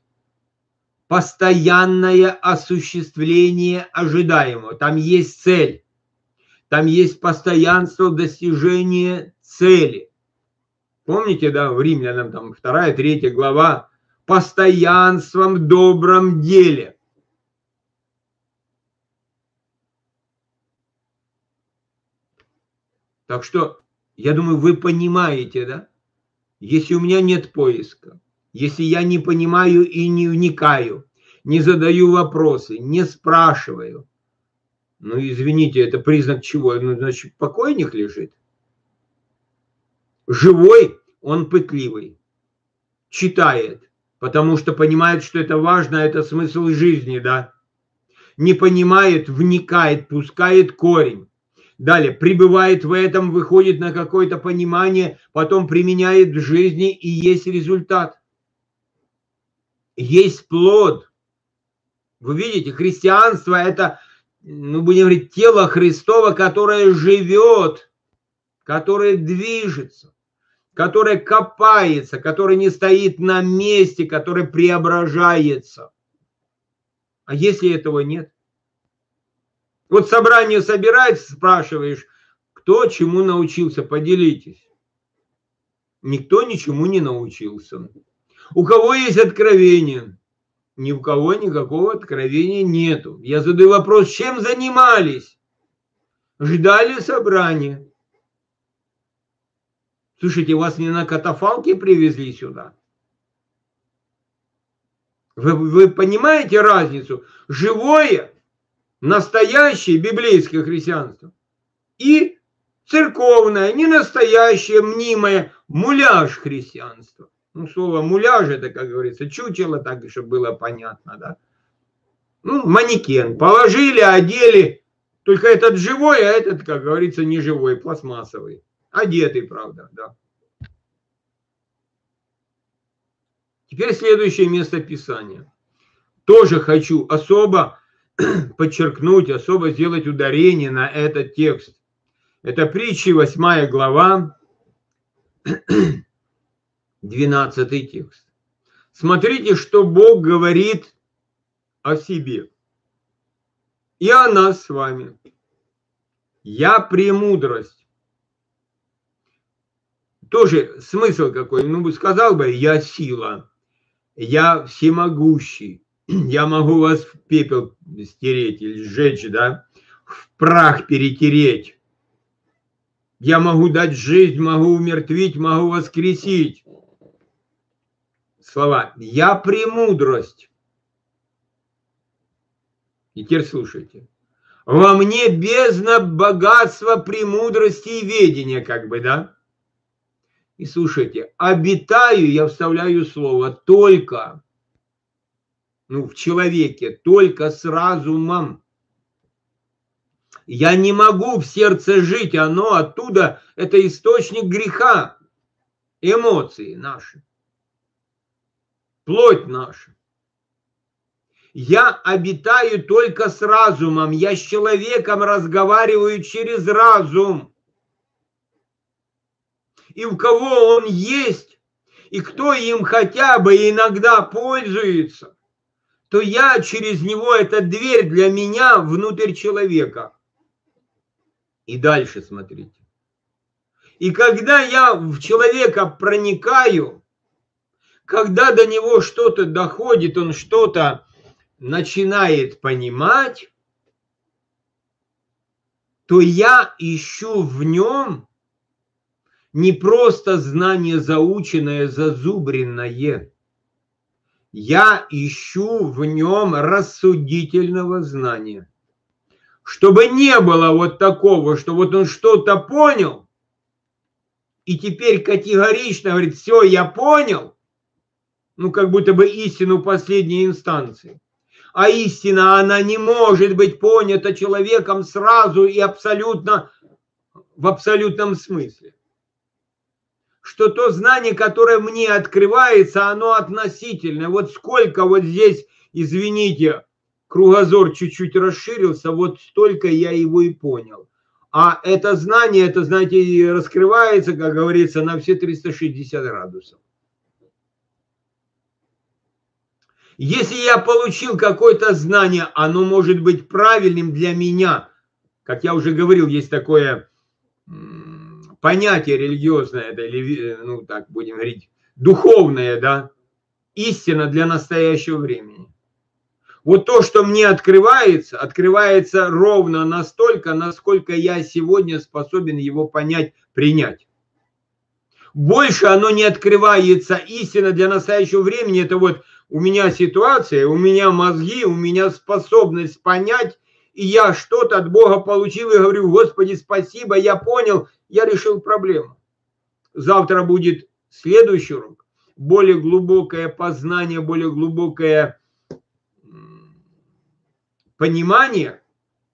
постоянное осуществление ожидаемого. Там есть цель. Там есть постоянство в достижении цели. Помните, да, в Римлянам там 2-3 глава. Постоянством в добром деле. Так что, я думаю, вы понимаете, да? Если у меня нет поиска, если я не понимаю и не вникаю, не задаю вопросы, не спрашиваю, ну, извините, это признак чего? Ну, значит, покойник лежит. Живой, он пытливый. Читает, потому что понимает, что это важно, это смысл жизни, да. Не понимает, вникает, пускает корень. Далее, пребывает в этом, выходит на какое-то понимание, потом применяет в жизни, и есть результат. Есть плод. Вы видите, христианство – это, ну, будем говорить, тело Христово, которое живет, которое движется, которое копается, которое не стоит на месте, которое преображается. А если этого нет? Вот собрание собирается, спрашиваешь, кто чему научился, поделитесь. Никто ничему не научился. У кого есть откровение? Ни у кого никакого откровения нету. Я задаю вопрос, чем занимались? Ждали собрания. Слушайте, вас не на катафалке привезли сюда? Вы понимаете разницу? Живое, настоящее библейское христианство и церковное, не настоящее, мнимое, муляж христианства. Ну, слово муляж, это, как говорится, чучело, так, чтобы было понятно, да. Ну, манекен. Положили, одели. Только этот живой, а этот, как говорится, не живой, пластмассовый. Одетый, правда, да. Теперь следующее место Писания. Тоже хочу особо подчеркнуть, особо сделать ударение на этот текст. Это Притчи, 8 глава, 12 текст. Смотрите, что Бог говорит о себе и о нас с вами. Я премудрость. Тоже смысл какой? Ну, сказал бы, я сила. я всемогущий, я могу вас в пепел стереть или сжечь, да, в прах перетереть. Я могу дать жизнь, могу умертвить, могу воскресить. Слова «я премудрость». И теперь слушайте. Во мне бездна богатства, премудрости и ведения, как бы, да? И слушайте, обитаю, я вставляю слово, только, в человеке, только с разумом. Я не могу в сердце жить, оно оттуда, это источник греха, эмоции наши, плоть наша. Я обитаю только с разумом, я с человеком разговариваю через разум. И у кого он есть, и кто им хотя бы иногда пользуется, то я через него, это дверь для меня внутрь человека. И дальше смотрите. И когда я в человека проникаю, когда до него что-то доходит, он что-то начинает понимать, то я ищу в нем не просто знание заученное, зазубренное. Я ищу в нем рассудительного знания. Чтобы не было вот такого, что вот он что-то понял, и теперь категорично говорит, все, я понял, как будто бы истину последней инстанции. А истина, она не может быть понята человеком сразу и абсолютно, в абсолютном смысле. Что то знание, которое мне открывается, оно относительное. Вот сколько вот здесь, извините, кругозор чуть-чуть расширился, вот столько я его и понял. А это знание, это, знаете, раскрывается, как говорится, на все 360 градусов. Если я получил какое-то знание, оно может быть правильным для меня. Как я уже говорил, есть такое понятие религиозное, это, или, так будем говорить, духовное, да, истина для настоящего времени. Вот то, что мне открывается ровно настолько, насколько я сегодня способен его понять, принять. Больше оно не открывается. Истина для настоящего времени, это вот у меня ситуация, у меня мозги, у меня способность понять, и я что-то от Бога получил и говорю, Господи, спасибо, я понял, я решил проблему. Завтра будет следующий урок, более глубокое познание, более глубокое понимание.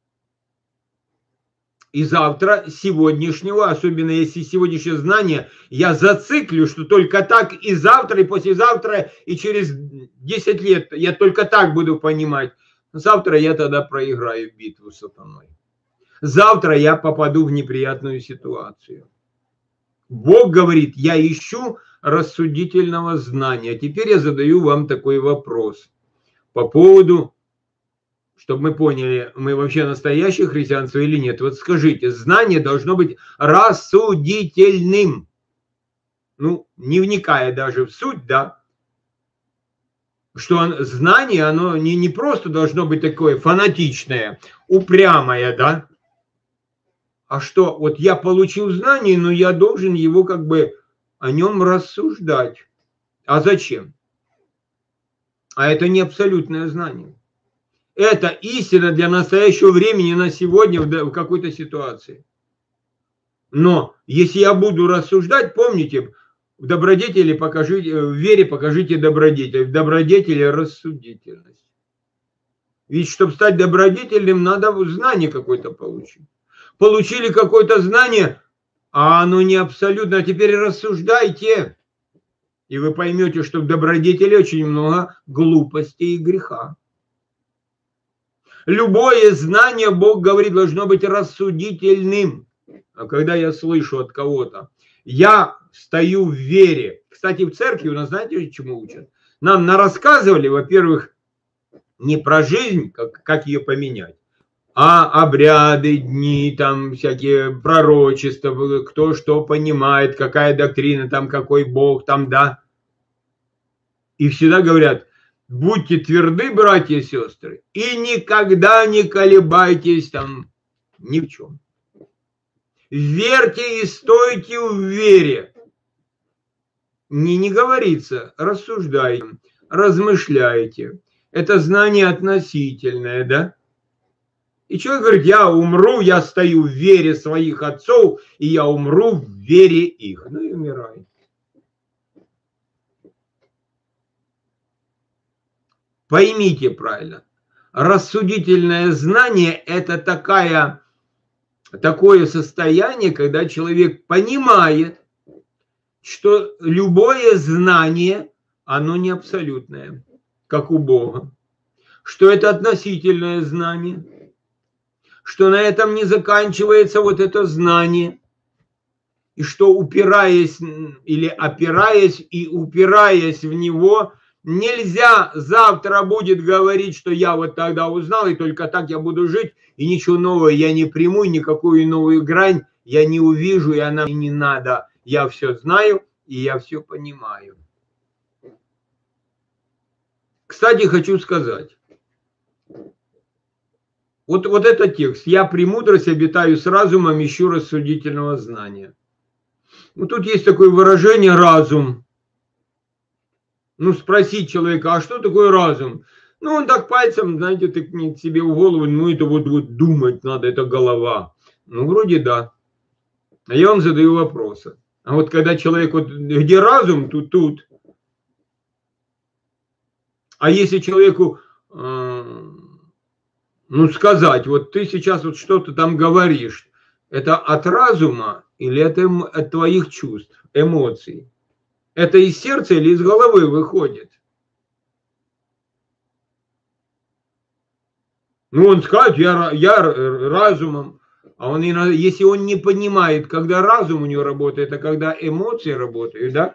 И завтра сегодняшнего, особенно если сегодняшнее знание, я зациклю, что только так и завтра, и послезавтра, и через 10 лет я только так буду понимать. Завтра я тогда проиграю битву с сатаной. Завтра я попаду в неприятную ситуацию. Бог говорит, я ищу рассудительного знания. Теперь я задаю вам такой вопрос по поводу, чтобы мы поняли, мы вообще настоящие христианство или нет. Вот скажите, знание должно быть рассудительным. Не вникая даже в суть, да, что знание, оно не просто должно быть такое фанатичное, упрямое, да, а что вот я получил знание, но я должен его как бы о нем рассуждать. А зачем? А это не абсолютное знание. Это истина для настоящего времени на сегодня в какой-то ситуации. Но если я буду рассуждать, помните, в добродетели покажите, в вере покажите добродетель, в добродетели рассудительность. Ведь чтобы стать добродетельным, надо знание какое-то получить. Получили какое-то знание, а оно не абсолютно. А теперь рассуждайте, и вы поймете, что в добродетели очень много глупости и греха. Любое знание, Бог говорит, должно быть рассудительным. А когда я слышу от кого-то, я стою в вере. Кстати, в церкви у нас, знаете, чему учат? Нам рассказывали, во-первых, не про жизнь, как ее поменять, а обряды, дни, там всякие пророчества, кто что понимает, какая доктрина, там какой Бог, там, да. И всегда говорят, будьте тверды, братья и сестры, и никогда не колебайтесь там ни в чем. Верьте и стойте в вере. Не говорится, рассуждайте, размышляйте. Это знание относительное, да? И человек говорит, я умру, я стою в вере своих отцов, и я умру в вере их. Ну и умирает. Поймите правильно, рассудительное знание – это такое состояние, когда человек понимает, что любое знание, оно не абсолютное, как у Бога, что это относительное знание, что на этом не заканчивается вот это знание, и что упираясь или опираясь и упираясь в него, нельзя завтра будет говорить, что я вот тогда узнал, и только так я буду жить, и ничего нового я не приму, никакую новую грань я не увижу, и она мне не надо. Я все знаю, и я все понимаю. Кстати, хочу сказать, вот этот текст. Я премудрость обитаю с разумом, ищу рассудительного знания. Ну, тут есть такое выражение «разум». Ну, спросить человека, а что такое разум? Ну, он так пальцем, знаете, тыкнет себе в голову, ну, это вот думать надо, это голова. Ну, вроде да. А я вам задаю вопросы. А вот когда человек, вот где разум, тут. А если человеку, ну, сказать, вот ты сейчас вот что-то там говоришь, это от разума или это от твоих чувств, эмоций? Это из сердца или из головы выходит? Ну, он скажет, я разумом. А он, если он не понимает, когда разум у него работает, а когда эмоции работают, да,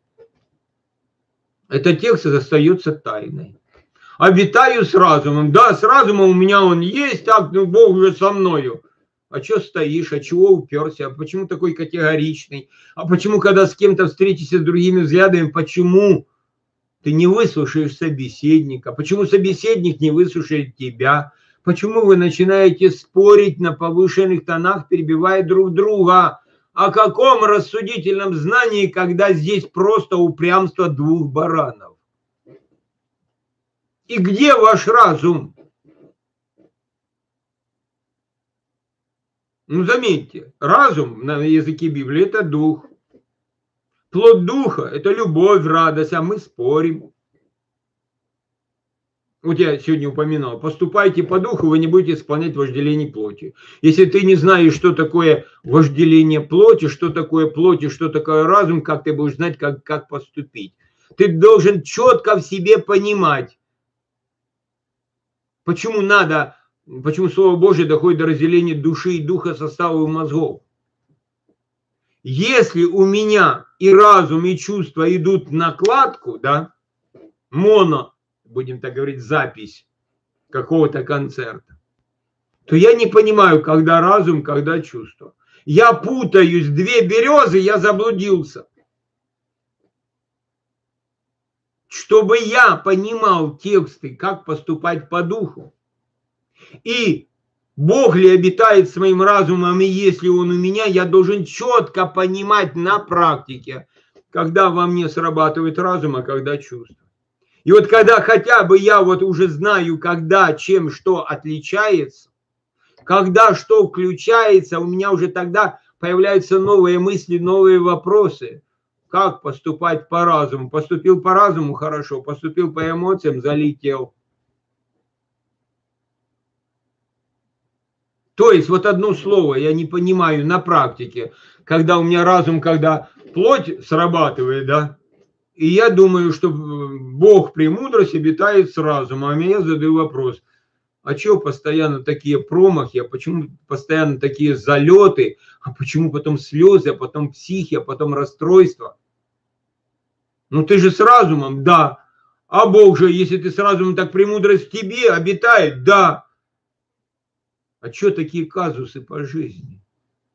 этот текст остается тайной. Обитаю с разумом. Да, с разумом у меня он есть, так, ну, Бог уже со мною. А что стоишь, а чего уперся, а почему такой категоричный, а почему, когда с кем-то встретишься с другими взглядами, почему ты не выслушаешь собеседника, почему собеседник не выслушает тебя, почему вы начинаете спорить на повышенных тонах, перебивая друг друга, о каком рассудительном знании, когда здесь просто упрямство двух баранов? И где ваш разум? Ну, заметьте, разум на языке Библии – это дух. Плод духа – это любовь, радость, а мы спорим. Вот я сегодня упоминал, поступайте по духу, вы не будете исполнять вожделение плоти. Если ты не знаешь, что такое вожделение плоти, что такое плоть и что такое разум, как ты будешь знать, как поступить? Ты должен четко в себе понимать, почему Слово Божье доходит до разделения души и духа, состава и мозгов. Если у меня и разум, и чувства идут в накладку, да, будем так говорить, запись какого-то концерта, то я не понимаю, когда разум, когда чувство. Я путаюсь, две березы, я заблудился. Чтобы я понимал тексты, как поступать по духу. И Бог ли обитает с моим разумом, и если он у меня, я должен четко понимать на практике, когда во мне срабатывает разум, а когда чувство. И вот когда хотя бы я вот уже знаю, когда, чем, что отличается, когда что включается, у меня уже тогда появляются новые мысли, новые вопросы. Как поступать по разуму? Поступил по разуму – хорошо, поступил по эмоциям – залетел. То есть вот одно слово я не понимаю на практике, когда у меня разум, когда плоть срабатывает, да, и я думаю, что Бог премудрость обитает с разумом, а меня задаю вопрос, а что постоянно такие промахи, а почему постоянно такие залеты, а почему потом слезы, а потом психи, а потом расстройства? Ну ты же с разумом, да, а Бог же, если ты с разумом, так премудрость в тебе обитает, да. А что такие казусы по жизни?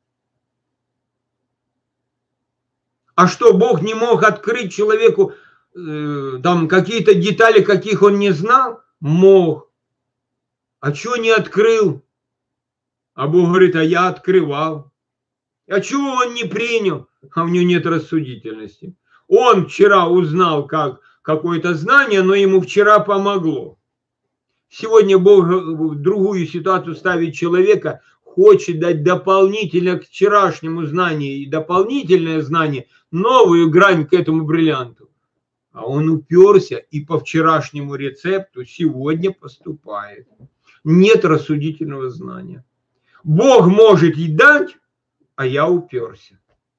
А что, Бог не мог открыть человеку там какие-то детали, каких он не знал? Мог. А что не открыл? А Бог говорит, а я открывал. А чего он не принял? А у него нет рассудительности. Он вчера узнал как какое-то знание, но ему вчера помогло. Сегодня Бог в другую ситуацию ставит человека, хочет дать дополнительно к вчерашнему знанию и дополнительное знание, новую грань к этому бриллианту. А он уперся и по вчерашнему рецепту сегодня поступает. Нет рассудительного знания. Бог может и дать, а я уперся.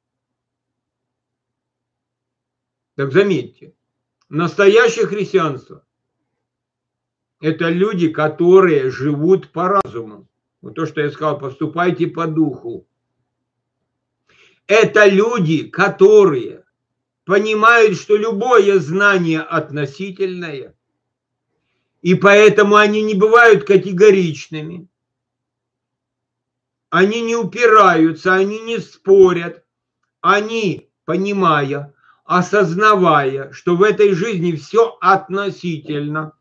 Так заметьте, настоящее христианство – это люди, которые живут по разуму. Вот то, что я сказал, поступайте по духу. Это люди, которые понимают, что любое знание относительное, и поэтому они не бывают категоричными. Они не упираются, они не спорят. Они, понимая, осознавая, что в этой жизни все относительно,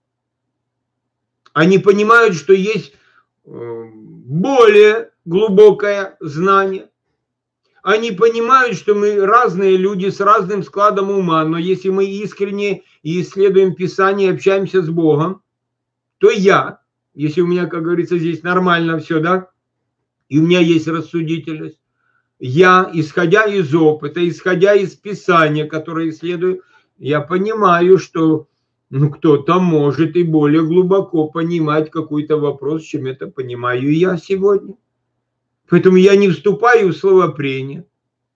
они понимают, что есть более глубокое знание. Они понимают, что мы разные люди с разным складом ума, но если мы искренне и исследуем Писание, общаемся с Богом, то я, если у меня, как говорится, здесь нормально все, да, и у меня есть рассудительность, я, исходя из опыта, исходя из Писания, которое исследую, я понимаю, что кто-то может и более глубоко понимать какой-то вопрос, чем это понимаю я сегодня. Поэтому я не вступаю в словопрение.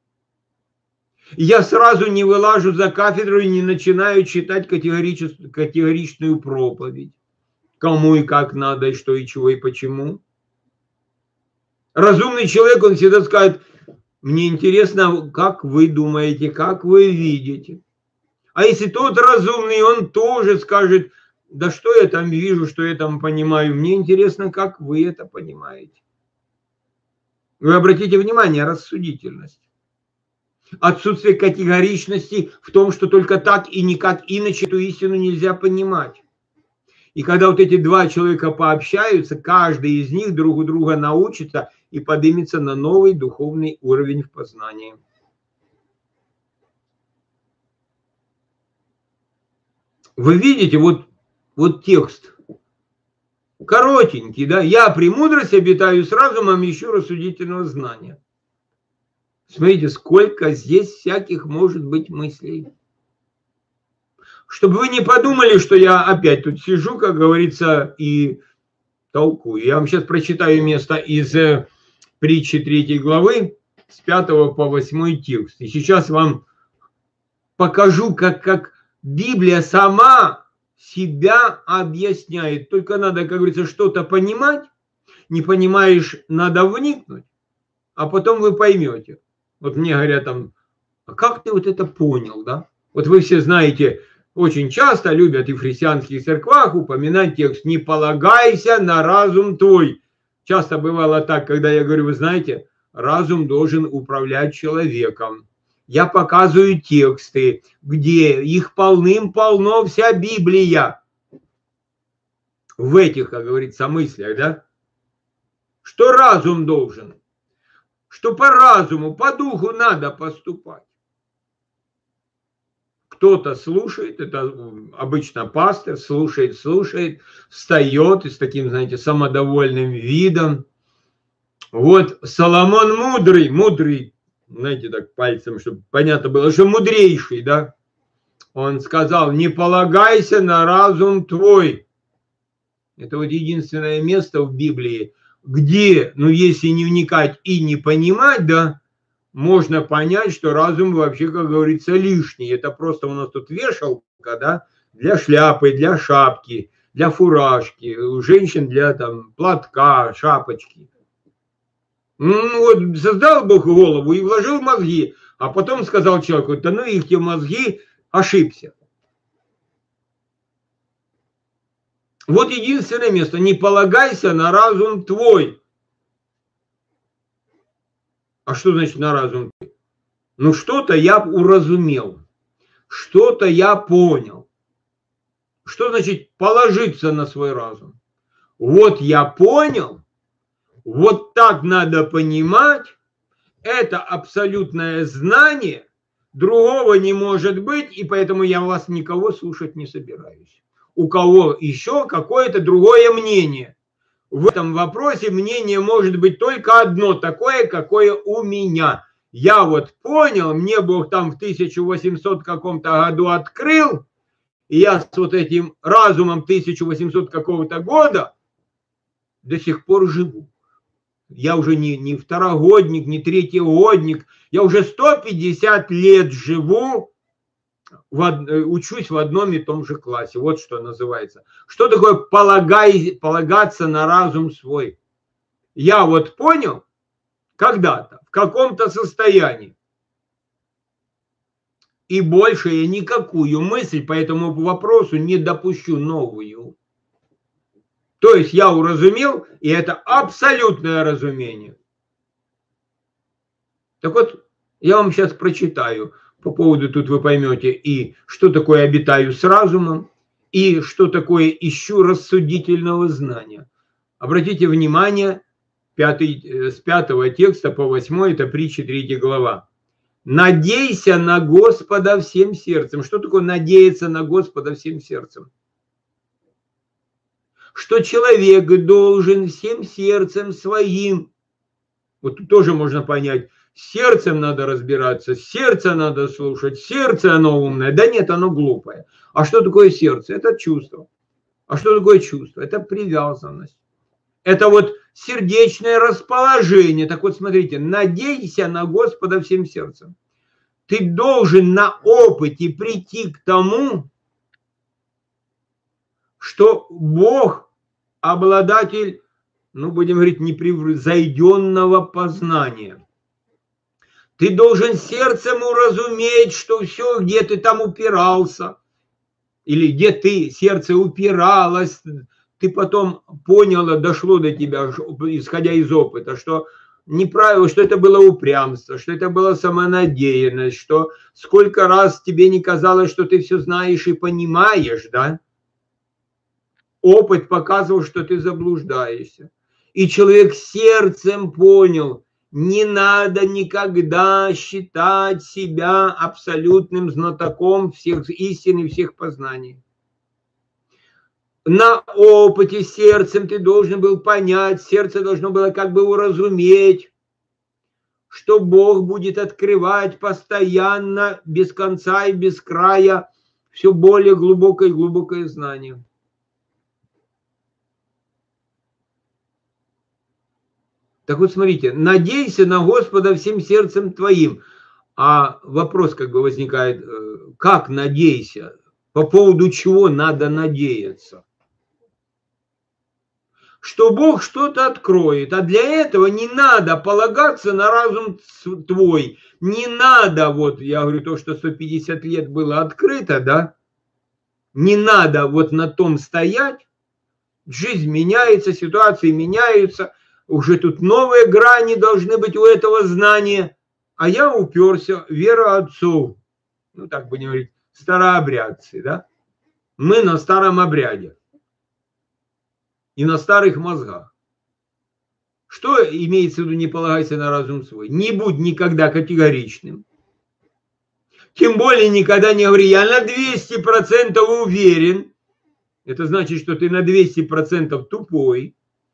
Я сразу не вылажу за кафедру и не начинаю читать категоричную проповедь. Кому и как надо, и что, и чего, и почему. Разумный человек, он всегда скажет, мне интересно, как вы думаете, как вы видите. А если тот разумный, он тоже скажет, да что я там вижу, что я там понимаю. Мне интересно, как вы это понимаете. Вы обратите внимание, рассудительность. Отсутствие категоричности в том, что только так и никак иначе эту истину нельзя понимать. И когда вот эти два человека пообщаются, каждый из них друг у друга научится и поднимется на новый духовный уровень в познании. Вы видите, вот текст. Коротенький, да? Я премудрость обитаю с разумом, ищу рассудительного знания. Смотрите, сколько здесь всяких может быть мыслей. Чтобы вы не подумали, что я опять тут сижу, как говорится, и толкую. Я вам сейчас прочитаю место из притчи 3 главы, с 5 по 8 текст. И сейчас вам покажу, как Библия сама себя объясняет. Только надо, как говорится, что-то понимать. Не понимаешь, надо вникнуть, а потом вы поймете. Вот мне говорят там, а как ты вот это понял, да? Вот вы все знаете, очень часто любят и в христианских церквах упоминать текст «Не полагайся на разум твой». Часто бывало так, когда я говорю, вы знаете, разум должен управлять человеком. Я показываю тексты, где их полным-полно вся Библия. В этих, как говорится, мыслях, да? Что разум должен, что по разуму, по духу надо поступать. Кто-то слушает, это обычно пастор, слушает, встает и с таким, знаете, самодовольным видом. Вот Соломон мудрый, знаете, так пальцем, чтобы понятно было, что мудрейший, да? Он сказал, не полагайся на разум твой. Это вот единственное место в Библии, где, ну, если не вникать и не понимать, да, можно понять, что разум вообще, как говорится, лишний. Это просто у нас тут вешалка, да, для шляпы, для шапки, для фуражки, у женщин для там платка, шапочки. Ну вот создал Бог голову и вложил мозги, а потом сказал человеку, да ну их те мозги, ошибся. Вот единственное место, не полагайся на разум твой. А что значит на разум твой? Ну что-то я уразумел. что-то я понял. Что значит положиться на свой разум? Вот я понял, вот так надо понимать, это абсолютное знание, другого не может быть, и поэтому я вас никого слушать не собираюсь. У кого еще какое-то другое мнение. В этом вопросе мнение может быть только одно, такое, какое у меня. Я вот понял, мне Бог там в 1800 каком-то году открыл, и я с вот этим разумом 1800 какого-то года до сих пор живу. Я уже не второгодник, не третьегодник, я уже 150 лет живу, учусь в одном и том же классе. Вот что называется. Что такое полагаться на разум свой? Я вот понял когда-то, в каком-то состоянии. И больше я никакую мысль по этому вопросу не допущу новую. То есть я уразумел, и это абсолютное разумение. Так вот, я вам сейчас прочитаю по поводу, тут вы поймете, и что такое обитаю с разумом, и что такое ищу рассудительного знания. Обратите внимание, с 5 текста по 8, это притча 3 глава. Надейся на Господа всем сердцем. Что такое надеяться на Господа всем сердцем? Что человек должен всем сердцем своим, вот тут тоже можно понять, сердцем надо разбираться, сердце надо слушать, сердце оно умное, да нет, оно глупое. А что такое сердце? Это чувство. А что такое чувство? Это привязанность. Это вот сердечное расположение. Так вот смотрите, надейся на Господа всем сердцем. Ты должен на опыте прийти к тому, что Бог обладатель, ну, будем говорить, непревзойденного познания. Ты должен сердцем уразуметь, что все, где ты там упирался, или где ты, сердце упиралось, ты потом понял, дошло до тебя, исходя из опыта, что неправильно, что это было упрямство, что это была самонадеянность, что сколько раз тебе не казалось, что ты все знаешь и понимаешь, да? Опыт показывал, что ты заблуждаешься. И человек сердцем понял, не надо никогда считать себя абсолютным знатоком всех истин и всех познаний. На опыте сердцем ты должен был понять, сердце должно было как бы уразуметь, что Бог будет открывать постоянно, без конца и без края, все более глубокое и глубокое знание. Так вот, смотрите, надейся на Господа всем сердцем твоим. А вопрос как бы возникает, как надейся? По поводу чего надо надеяться? Что Бог что-то откроет, а для этого не надо полагаться на разум твой. Не надо, вот я говорю, то, что 150 лет было открыто, да? Не надо вот на том стоять. Жизнь меняется, ситуации меняются. Уже тут новые грани должны быть у этого знания. А я уперся, вера отцов. Ну, так будем говорить, старообрядцы, да? Мы на старом обряде. И на старых мозгах. Что имеется в виду, не полагайся на разум свой? Не будь никогда категоричным. Тем более никогда не говори, я на 200% уверен. Это значит, что ты на 200% тупой.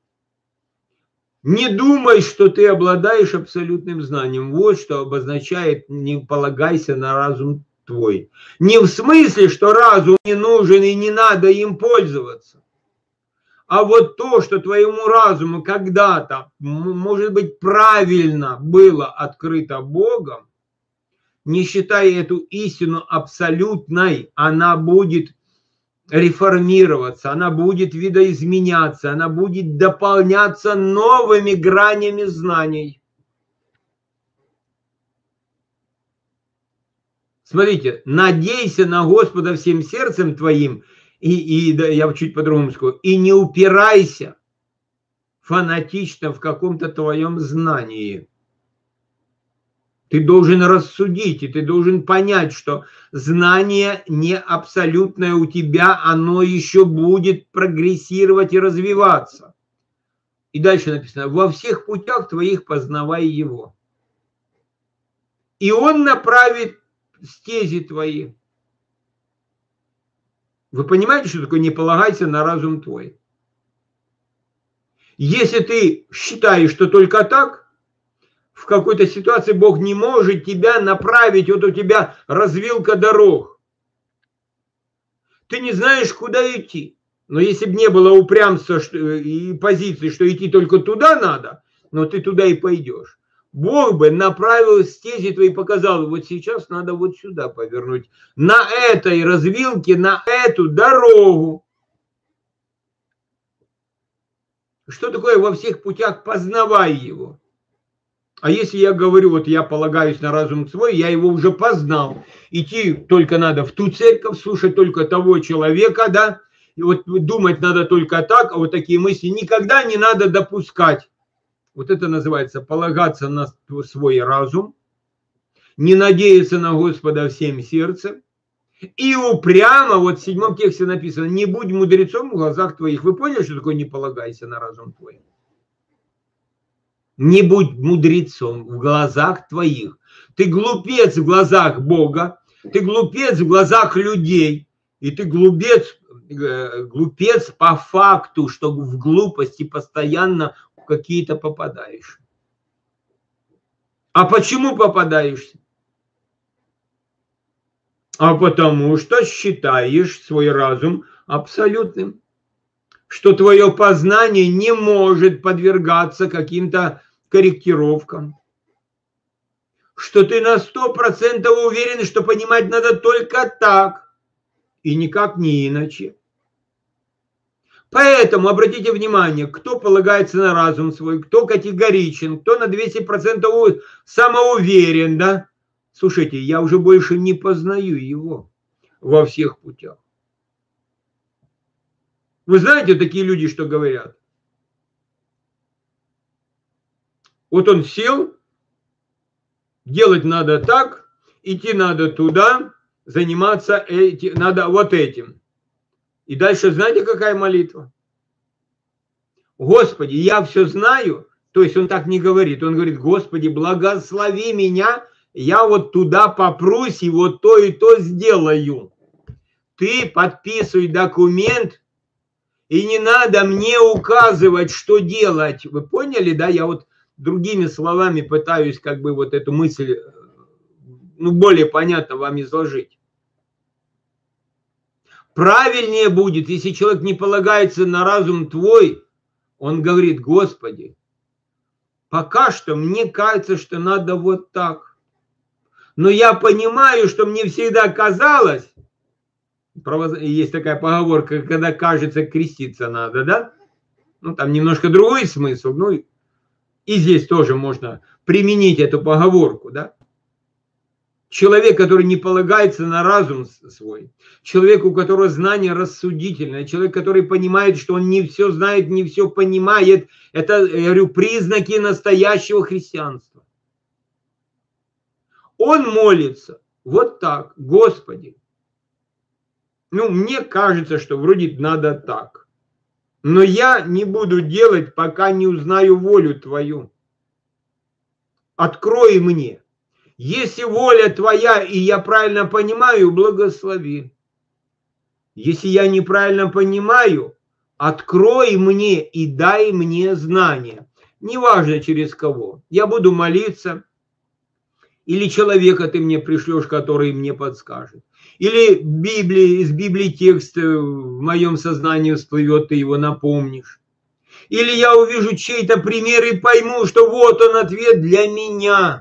Не думай, что ты обладаешь абсолютным знанием. Вот что обозначает не полагайся на разум твой. Не в смысле, что разум не нужен и не надо им пользоваться. А вот то, что твоему разуму когда-то, может быть, правильно было открыто Богом, не считая эту истину абсолютной, она будет реформироваться, она будет видоизменяться, она будет дополняться новыми гранями знаний. Смотрите, надейся на Господа всем сердцем твоим, да, я чуть по-другому скажу, и не упирайся фанатично в каком-то твоем знании. Ты должен рассудить, и ты должен понять, что знание не абсолютное у тебя, оно еще будет прогрессировать и развиваться. И дальше написано: во всех путях твоих познавай его. И он направит стези твои. Вы понимаете, что такое «не полагайся на разум твой»? Если ты считаешь, что только так, в какой-то ситуации Бог не может тебя направить, вот у тебя развилка дорог. Ты не знаешь, куда идти. Но если бы не было упрямства и позиции, что идти только туда надо, но ты туда и пойдешь. Бог бы направил стези твои и показал: вот сейчас надо вот сюда повернуть, на этой развилке, на эту дорогу. Что такое во всех путях познавай его? А если я говорю, вот я полагаюсь на разум свой, я его уже познал. Идти только надо в ту церковь, слушать только того человека, да, и вот думать надо только так, а вот такие мысли никогда не надо допускать. Вот это называется полагаться на свой разум, не надеяться на Господа всем сердцем, и упрямо, вот в 7 тексте написано: не будь мудрецом в глазах твоих. Вы поняли, что такое не полагайся на разум твой? Не будь мудрецом в глазах твоих. Ты глупец в глазах Бога, ты глупец в глазах людей, и ты глупец по факту, что в глупости постоянно какие-то попадаешь. А почему попадаешься? А потому что считаешь свой разум абсолютным, что твое познание не может подвергаться каким-то корректировкам, что ты на 100% уверен, что понимать надо только так и никак не иначе. Поэтому обратите внимание, кто полагается на разум свой, кто категоричен, кто на 200% самоуверен, да? Слушайте, я уже больше не познаю его во всех путях. Вы знаете, такие люди, что говорят? Вот он сел, делать надо так, идти надо туда, заниматься надо вот этим. И дальше знаете, какая молитва? Господи, я все знаю. То есть он так не говорит. Он говорит: Господи, благослови меня, я вот туда попрусь и вот то и то сделаю. Ты подписывай документ, и не надо мне указывать, что делать. Вы поняли, да? Я вот другими словами пытаюсь как бы вот эту мысль, ну, более понятно вам изложить. Правильнее будет, если человек не полагается на разум твой, он говорит: Господи, пока что мне кажется, что надо вот так. Но я понимаю, что мне всегда казалось, есть такая поговорка, когда кажется, креститься надо, да? Ну, там немножко другой смысл, ну, и здесь тоже можно применить эту поговорку, да? Человек, который не полагается на разум свой, человек, у которого знание рассудительное, человек, который понимает, что он не все знает, не все понимает, это, я говорю, признаки настоящего христианства. Он молится вот так: Господи, ну, мне кажется, что вроде надо так, но я не буду делать, пока не узнаю волю Твою. Открой мне. Если воля Твоя, и я правильно понимаю, благослови. Если я неправильно понимаю, открой мне и дай мне знания. Неважно через кого. Я буду молиться, или человека ты мне пришлешь, который мне подскажет. Или из Библии текст в моем сознании всплывет, ты его напомнишь. Или я увижу чей-то пример и пойму, что вот он ответ для меня.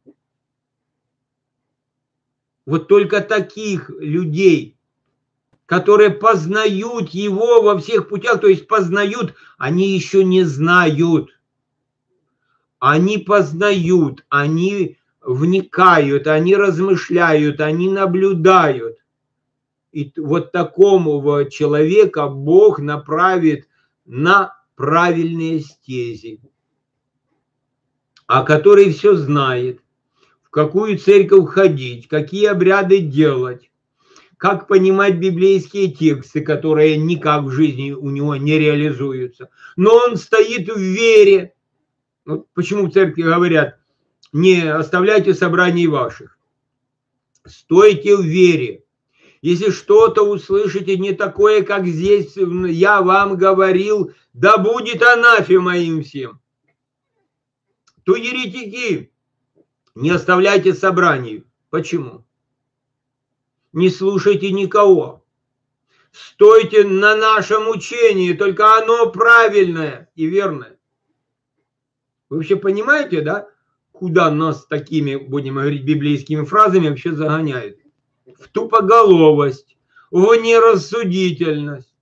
Вот только таких людей, которые познают его во всех путях, то есть познают, они еще не знают. Они познают, они вникают, они размышляют, они наблюдают. И вот такому человека Бог направит на правильные стези, а который все знает. какую церковь ходить, какие обряды делать, как понимать библейские тексты, которые никак в жизни у него не реализуются. Но он стоит в вере. Вот почему в церкви говорят, не оставляйте собраний ваших. Стойте в вере. Если что-то услышите не такое, как здесь я вам говорил, да будет анафема им всем. То еретики, не оставляйте собраний. Почему? Не слушайте никого. Стойте на нашем учении, только оно правильное и верное. Вы вообще понимаете, да, куда нас такими, будем говорить, библейскими фразами вообще загоняют? В тупоголовость, в нерассудительность.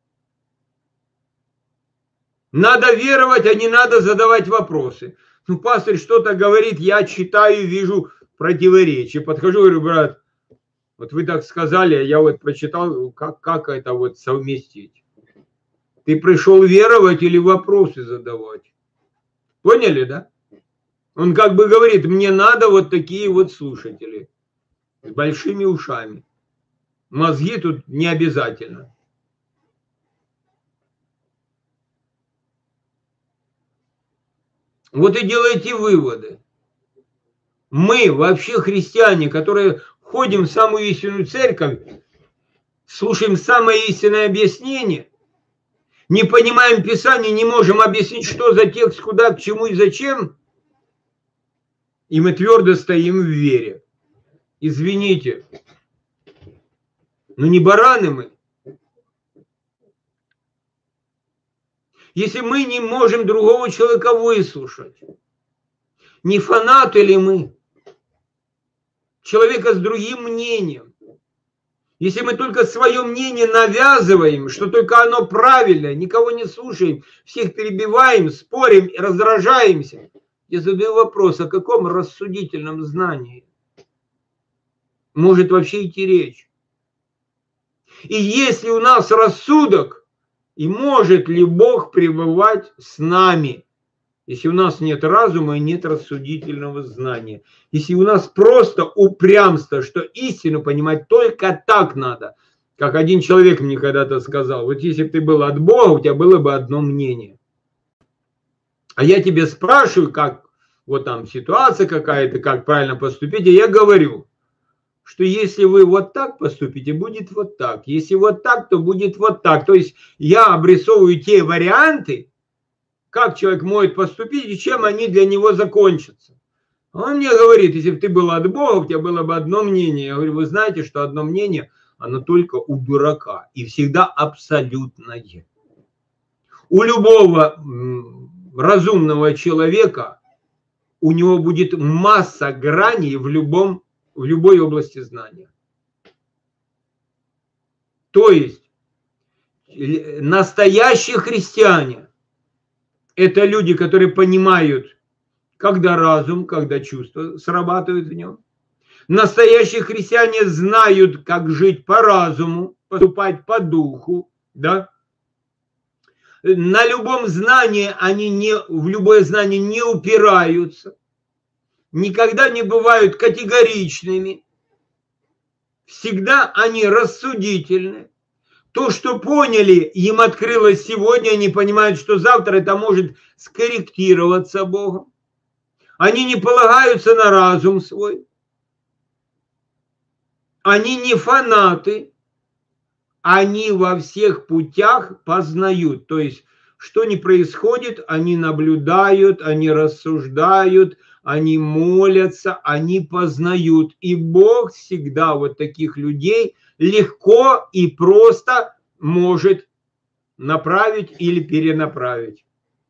Надо веровать, а не надо задавать вопросы. Ну, пастырь что-то говорит, я читаю, вижу противоречие. Подхожу, говорю, брат, вот вы так сказали, а я вот прочитал, как это вот совместить. Ты пришел веровать или вопросы задавать? Поняли, да? Он как бы говорит, мне надо вот такие вот слушатели с большими ушами. Мозги тут не обязательно. Вот и делайте выводы. Мы вообще христиане, которые ходим в самую истинную церковь, слушаем самое истинное объяснение, не понимаем Писание, не можем объяснить, что за текст, куда, к чему и зачем, и мы твердо стоим в вере. Извините, но не бараны мы. Если мы не можем другого человека выслушать, не фанаты ли мы? Человека с другим мнением. Если мы только свое мнение навязываем, что только оно правильное, никого не слушаем, всех перебиваем, спорим и раздражаемся, я задаю вопрос, о каком рассудительном знании может вообще идти речь? И если у нас рассудок, и может ли Бог пребывать с нами, если у нас нет разума и нет рассудительного знания, если у нас просто упрямство, что истину понимать только так надо, как один человек мне когда-то сказал, вот если бы ты был от Бога, у тебя было бы одно мнение. А я тебе спрашиваю, как вот там ситуация какая-то, как правильно поступить, и я говорю, что если вы вот так поступите, будет вот так. Если вот так, то будет вот так. То есть я обрисовываю те варианты, как человек может поступить и чем они для него закончатся. Он мне говорит, если бы ты был от Бога, у тебя было бы одно мнение. Я говорю, вы знаете, что одно мнение, оно только у дурака. И всегда абсолютное. У любого разумного человека, у него будет масса граней в любой области знания. То есть настоящие христиане – это люди, которые понимают, когда разум, когда чувства срабатывают в нем. Настоящие христиане знают, как жить по разуму, поступать по духу, да? На любом знании они в любое знание не упираются, никогда не бывают категоричными, всегда они рассудительны. То, что поняли, им открылось сегодня, они понимают, что завтра это может скорректироваться Богом. Они не полагаются на разум свой. Они не фанаты. Они во всех путях познают. То есть, что ни происходит, они наблюдают, они рассуждают, они молятся, они познают. И Бог всегда вот таких людей легко и просто может направить или перенаправить.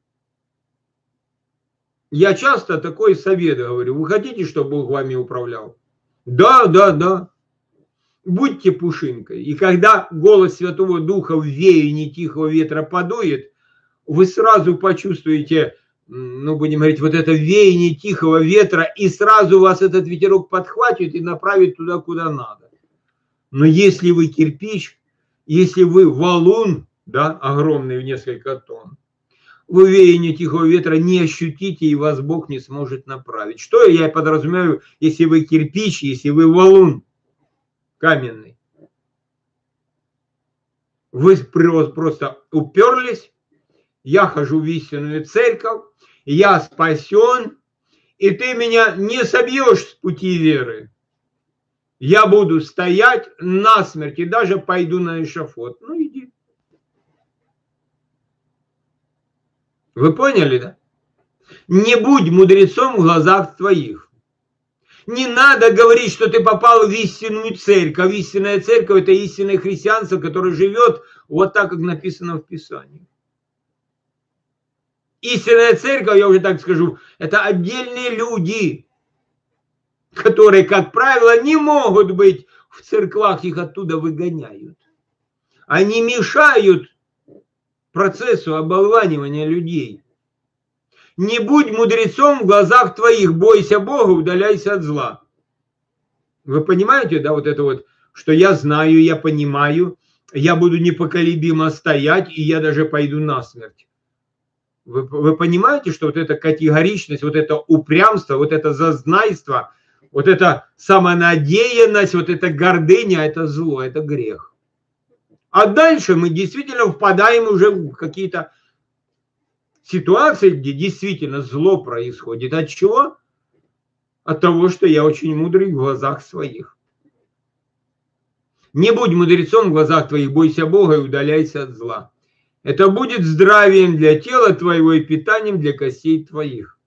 Я часто такой совет говорю. Вы хотите, чтобы Бог вами управлял? Да, да, да. Будьте пушинкой. И когда голос Святого Духа в веянии тихого ветра подует, вы сразу почувствуете, ну, будем говорить, вот это веяние тихого ветра, и сразу вас этот ветерок подхватит и направит туда, куда надо. Но если вы кирпич, если вы валун, да, огромный в несколько тонн, вы веяние тихого ветра не ощутите, и вас Бог не сможет направить. Что я подразумеваю, если вы кирпич, если вы валун каменный? Вы просто уперлись, я хожу в истинную церковь, я спасен, и ты меня не собьешь с пути веры. Я буду стоять насмерть и даже пойду на эшафот. Ну, иди. Вы поняли, да? Не будь мудрецом в глазах твоих. Не надо говорить, что ты попал в истинную церковь. Истинная церковь – это истинное христианство, которое живет вот так, как написано в Писании. Истинная церковь, я уже так скажу, это отдельные люди, которые, как правило, не могут быть в церквах, их оттуда выгоняют. Они мешают процессу оболванивания людей. Не будь мудрецом в глазах твоих, бойся Бога, удаляйся от зла. Вы понимаете, да, вот это вот, что я знаю, я понимаю, я буду непоколебимо стоять, и я даже пойду насмерть. Вы понимаете, что вот эта категоричность, вот это упрямство, вот это зазнайство, вот эта самонадеянность, вот эта гордыня, это зло, это грех. А дальше мы действительно впадаем уже в какие-то ситуации, где действительно зло происходит. От чего? От того, что я очень мудрый в глазах своих. Не будь мудрецом в глазах твоих, бойся Бога и удаляйся от зла. Это будет здравием для тела твоего и питанием для костей твоих.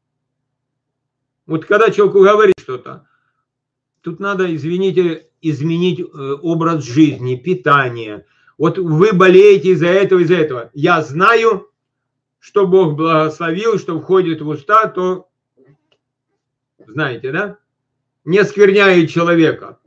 Вот когда человеку говорит что-то, тут надо, извините, изменить образ жизни, питание. Вот вы болеете из-за этого, из-за этого. Я знаю, что Бог благословил, что входит в уста, то, знаете, да, не оскверняет человека.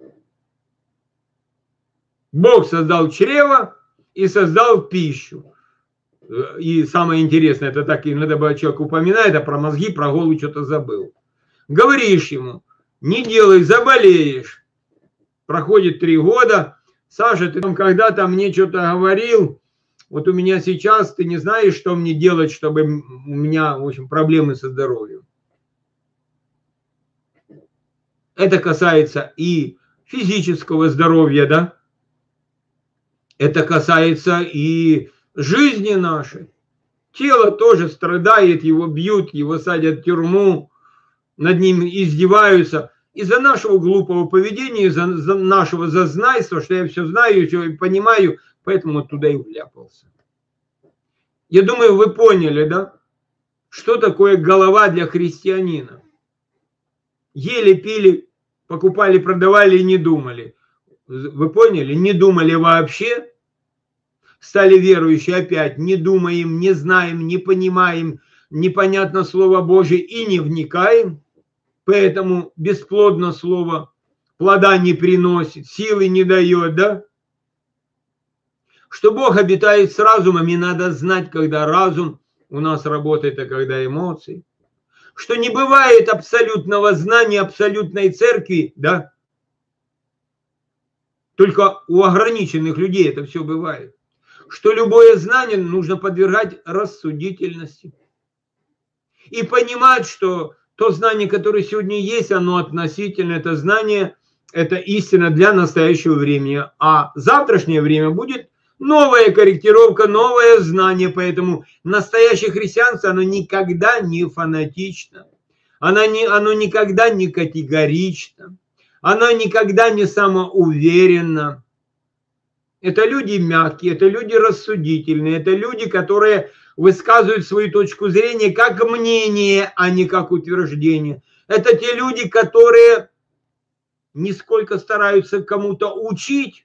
Бог создал чрево и создал пищу. И самое интересное, это так иногда человек упоминает, а про мозги, про голову что-то забыл. Говоришь ему, не делай, заболеешь. Проходит 3 года. Саша, ты там когда-то мне что-то говорил, вот у меня сейчас, ты не знаешь, что мне делать, чтобы у меня, в общем, проблемы со здоровьем. Это касается и физического здоровья, да? Это касается и жизни нашей. Тело тоже страдает, его бьют, его садят в тюрьму, над ним издеваются. Из-за нашего глупого поведения, из-за нашего зазнайства, что я все знаю, все понимаю, поэтому туда и вляпался. Я думаю, вы поняли, да? Что такое голова для христианина? Ели, пили, покупали, продавали и не думали. Вы поняли? Не думали вообще. Стали верующие опять. Не думаем, не знаем, не понимаем, непонятно Слово Божие и не вникаем. Поэтому бесплодно слово, плода не приносит, силы не дает, да? Что Бог обитает с разумом, и надо знать, когда разум у нас работает, а когда эмоции. Что не бывает абсолютного знания, абсолютной церкви, да? Только у ограниченных людей это все бывает. Что любое знание нужно подвергать рассудительности. И понимать, что то знание, которое сегодня есть, оно относительно, это знание, это истина для настоящего времени. А завтрашнее время будет новая корректировка, новое знание. Поэтому настоящее христианство, оно никогда не фанатично. Оно никогда не категорично. Оно никогда не самоуверенно. Это люди мягкие, это люди рассудительные, это люди, которые высказывают свою точку зрения как мнение, а не как утверждение. Это те люди, которые не сколько стараются кому-то учить,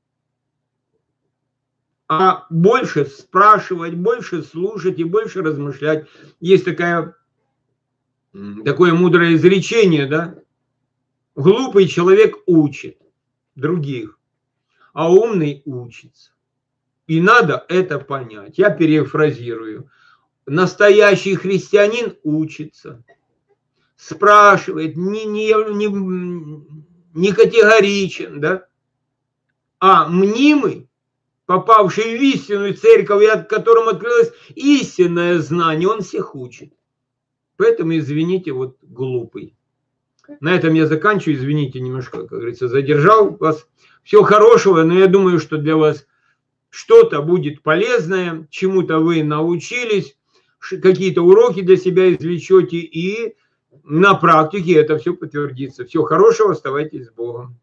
а больше спрашивать, больше слушать и больше размышлять. Есть такое мудрое изречение, да? Глупый человек учит других, а умный учится. И надо это понять. Я перефразирую. Настоящий христианин учится, спрашивает, не категоричен, да? А мнимый попавший в истинную церковь, и от которому открылось истинное знание, он всех учит. Поэтому, извините, вот глупый. На этом я заканчиваю, извините, немножко, как говорится, задержал вас. Всего хорошего, но я думаю, что для вас что-то будет полезное, чему-то вы научились, какие-то уроки для себя извлечете, и на практике это все подтвердится. Всего хорошего, оставайтесь с Богом.